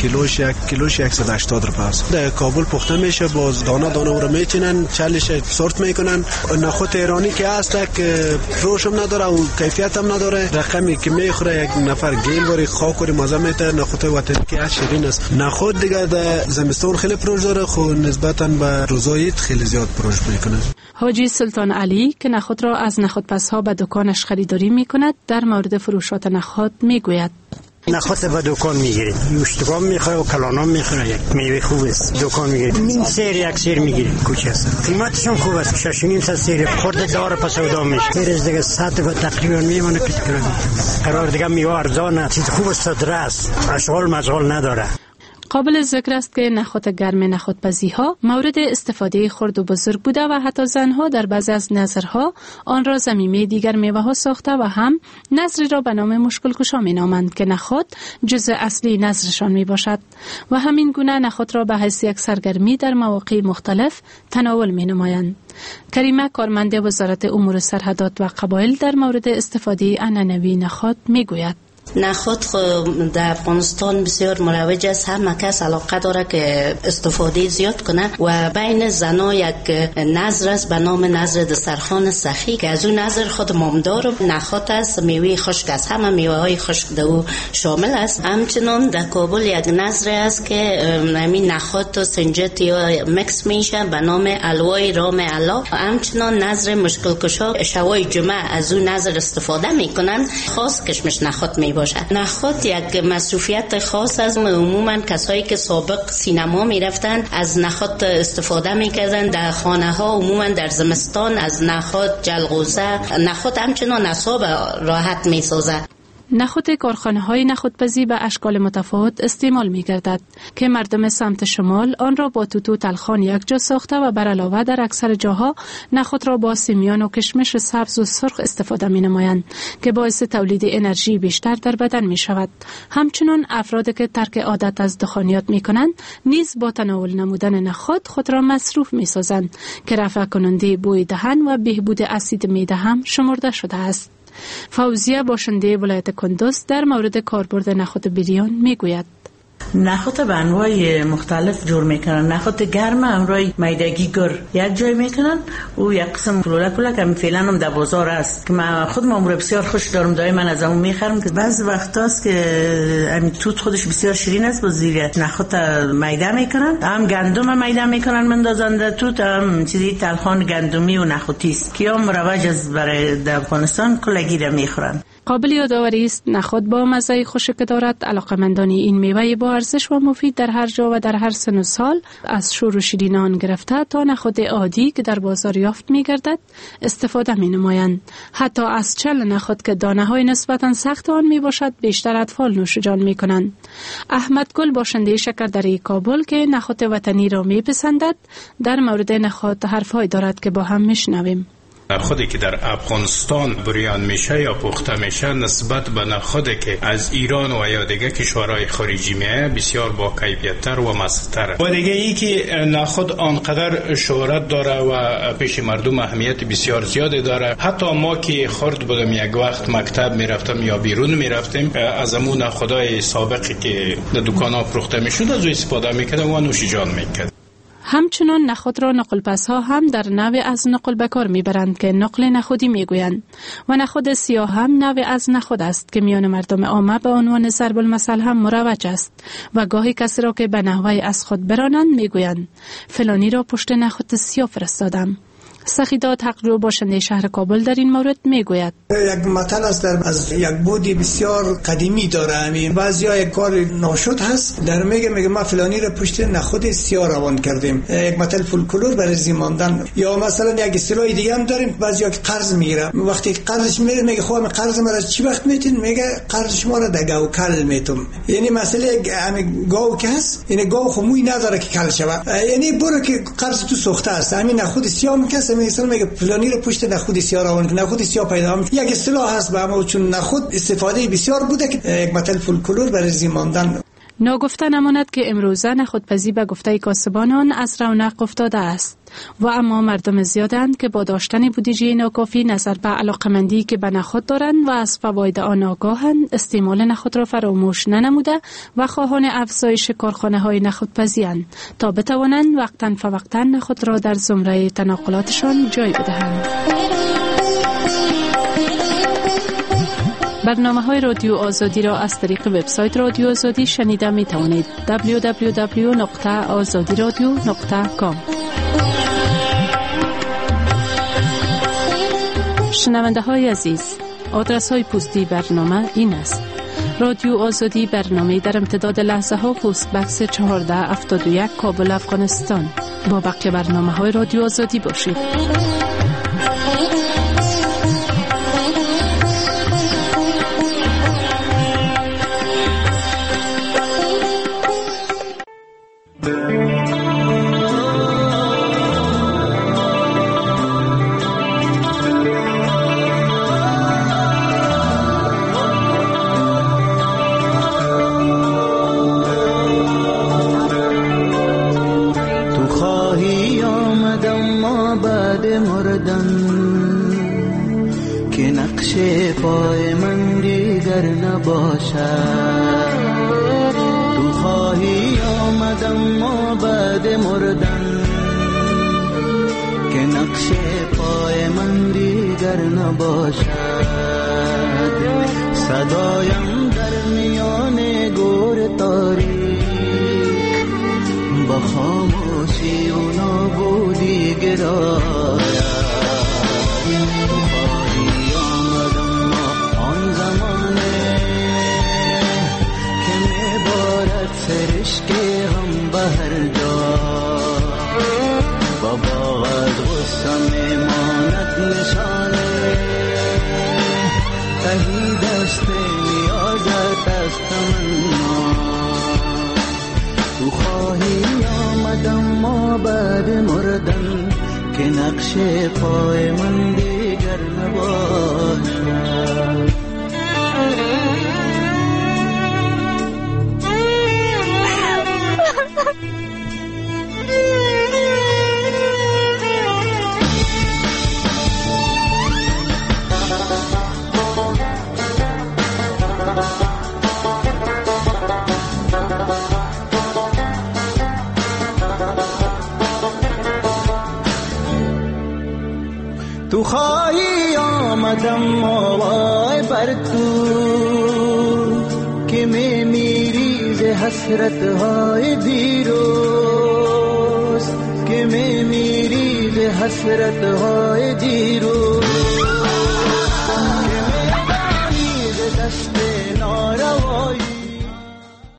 کیلوش 180 روپیه است. در کابل پخته میشه باز دانه دانه رو میچینن چالش سورت میکنن. نخود ایرانی که است که فروش هم نداره و کیفیت هم نداره. رقمی که میخوره یک نفر گیل وری خاک وری مزه میته. نخود وطنی که از شیرین است. نخود دیگه در زمستان خیلی فروش داره خو نسبتا به روزای خیلی زیاد فروش میکنه.
حاجی سلطان علی که نخود را از نخودپزها به دکانش خریداری میکند در مورد فروشات نخود میگوید.
نخود به دکان میگیریم. یوشتگام میخوره و کلانام میخوره. یک میوه خوب است. دکان میگیریم. نیم سیر یک سیر میگیریم. کوچه است. قیمتشون خوب است. 6.5 سیر خورده داره پس سودا میشه. سیر دیگه 100 و تقریبا میمونه که قرار دیگه میوه ارزانه. چیز خوب است صدره است. اشغال مشغول نداره.
قابل ذکر است که نخود گرم نخودپزی ها مورد استفاده خرد و بزرگ بوده و حتی زنها در بعضی از نظرها آن را ضمیمه دیگر میوه ها ساخته و هم نظری را به نام مشکل کشا می نامند که نخود جزء اصلی نظرشان می باشد و همین گونه نخود را به حیث یک سرگرمی در مواقع مختلف تناول می نمایند. کریمه کارمند وزارت امور سرحدات و قبایل در مورد استفاده عنعنوی نخود می گوید.
نخود در افغانستان بسیار مروج است. همه کس علاقه داره که استفاده زیاد کنه و بین زنا یک نظر است به نام نظر دسترخوان سخی که از اون نظر خود مامدار نخود است، میوه خشک است، همه میوه های خشک در او شامل است. همچنان در کابل یک نظر است که همین نخود و سنجت یا مکس میشه به نام الوای رام الله. همچنان نظر مشکل کشا شوای جمعه از اون نظر استفاده میکنن، خاص کشمش نخود میباشد. نخود یک مصروفیت خاص است. عموما کسایی که سابق سینما میرفتن از نخود استفاده میکردن. در خانه ها عموما در زمستان از نخود جلغوزه، نخود همچنان اعصاب راحت میسازه.
نخود کارخانه‌های نخودپزی به اشکال متفاوت استعمال می‌گردد که مردم سمت شمال آن را با توتو تلخان یکجا ساخته و بر علاوه در اکثر جاها نخود را با سیمیان و کشمش سبز و سرخ استفاده می‌نمایند که باعث تولید انرژی بیشتر در بدن می‌شود. همچنین افرادی که ترک عادت از دخانیات می‌کنند نیز با تناول نمودن نخود خود را مصروف می‌سازند که رفع کننده بوی دهن و بهبود اسید معده هم شمرده شده است. فوزیه باشنده ولایت کندوز در مورد کاربرد نخود بریان میگوید:
نخود به انواع مختلف جور میکنن. نخود گرم امروی میدگی گر یک جای میکنن و یک قسم پلوله که فعلا هم در بازار است که من خود مامور بسیار خوش دارم، دائما از اون میخرم که بعضی وقتاست که همین توت خودش بسیار شیرین است، با زیر نخود میده میکنن، هم گندم میده میکنن مندازن در توت، هم چیزی تلخان گندمی و نخودی است که هم مروج است برای در افغانستان کلگی را میخورن.
قابل یادآوری است نخود با مزه خوشی که دارد علاقه‌مندان این میوه با ارزش و مفید در هر جا و در هر سن و سال از شور و شیرین آن گرفته تا نخود عادی که در بازار یافت می‌گردد استفاده می‌نمایند. حتی از چل نخود که دانه‌های نسبتاً سخت آن میباشد بیشتر اطفال نوش جان می‌کنند. احمد گل باشنده شکردره کابل که نخود وطنی را میپسندد در مورد نخود حرف‌هایی دارد که با هم میشنویم.
نخودی که در افغانستان بریان میشه یا پخته میشه نسبت به نخودی که از ایران و یا دیگه کشورهای خارجی میه بسیار با کیفیت‌تر و مزه‌تر. و دیگه ای که نخود آنقدر شهرت داره و پیش مردم اهمیت بسیار زیادی داره. حتی ما که خرد بودم یک وقت مکتب میرفتم یا بیرون میرفتیم از امون نخودای سابقی که در دکانا فروخته میشد از استفاده میکردم و نوش جان میکردم.
همچنان نخود را نقل ها هم در نوع از نقل به کار میبرند که نقل نخودی میگویند و نخود سیاه هم نوع از نخود است که میان مردم عامه به عنوان ضرب المثل هم مروج است و گاهی کسی را که به نحوه از خود برانند میگویند فلانی را پشت نخود سیاه فرستادم. سخیدات حقجو باشنده شهر کابل در این مورد میگوید:
یک متل است از یک بودی بسیار قدیمی داره. همین بعضیا یک کار ناشد هست در میگه ما فلانی را پشت نخود سیاه روان کردیم. یک متل فولکلور برای زیماندن. یا مثلا یک اصطلاح دیگه هم داریم بعضیا که قرض میگیره، وقتی قرضش میگیره میگه خب قرض من از چی وقت میتین؟ میگه قرض شما را در گاوکل میتم. یعنی مسئله همین گاو که هست، یعنی گاو خموی نداره که کل شوه، یعنی برو که قرض تو سوخته است. همین نخود سیاه میکسه مثلا میگه فلانی رو پشت نخود سیاه روان کنه. نخود سیاه پیدا یک اصطلاح هست به همه چون نخود استفاده بسیار بوده که یک متل فولکلور برای زیماندن.
ناگفته نماند که امروزه نخودپزی به گفته کاسبانان از رونق افتاده است و اما مردم زیادند که با داشتن بودجه ناکافی نظر به علاقمندی که به نخود دارند و از فواید آن آگاهند استعمال نخود را فراموش ننموده و خواهان افزایش کارخانه‌های نخودپزی‌اند تا بتوانند وقتاً فوقتاً نخود را در زمره تنقلاتشان جای بدهند. برنامه‌های رادیو آزادی را از طریق وبسایت رادیو آزادی شنیده می توانید. www.azadiradio.com. شنونده های عزیز، آدرس های پستی برنامه این است: رادیو آزادی، برنامه در امتداد لحظه ها، پست بکس 1471 کابل افغانستان. با بقیه برنامه های رادیو آزادی باشید.
که نقش پای من دیگر
دیگر نباشد. تو خواهی آمدم ما بعد مردن که نقش پای من دیگر نباشد. صدایم در میان گور تاریک با خاموشی و نابودی گراید. تو خواهی آمدم ما آن زمانه که میبارد سرشک هم به هر جا و باغت غصه میماند نشانه تهی دست نیازت از تمنا. تو خواهی آمدم ما بعد مردن که نقش پای من دیگر نباشد. تو خواهی آمدم وای بر تو که میمیری ز حسرت های دیروز، که میمیری ز حسرت های دیروز، که میمیری ز دست ناروایی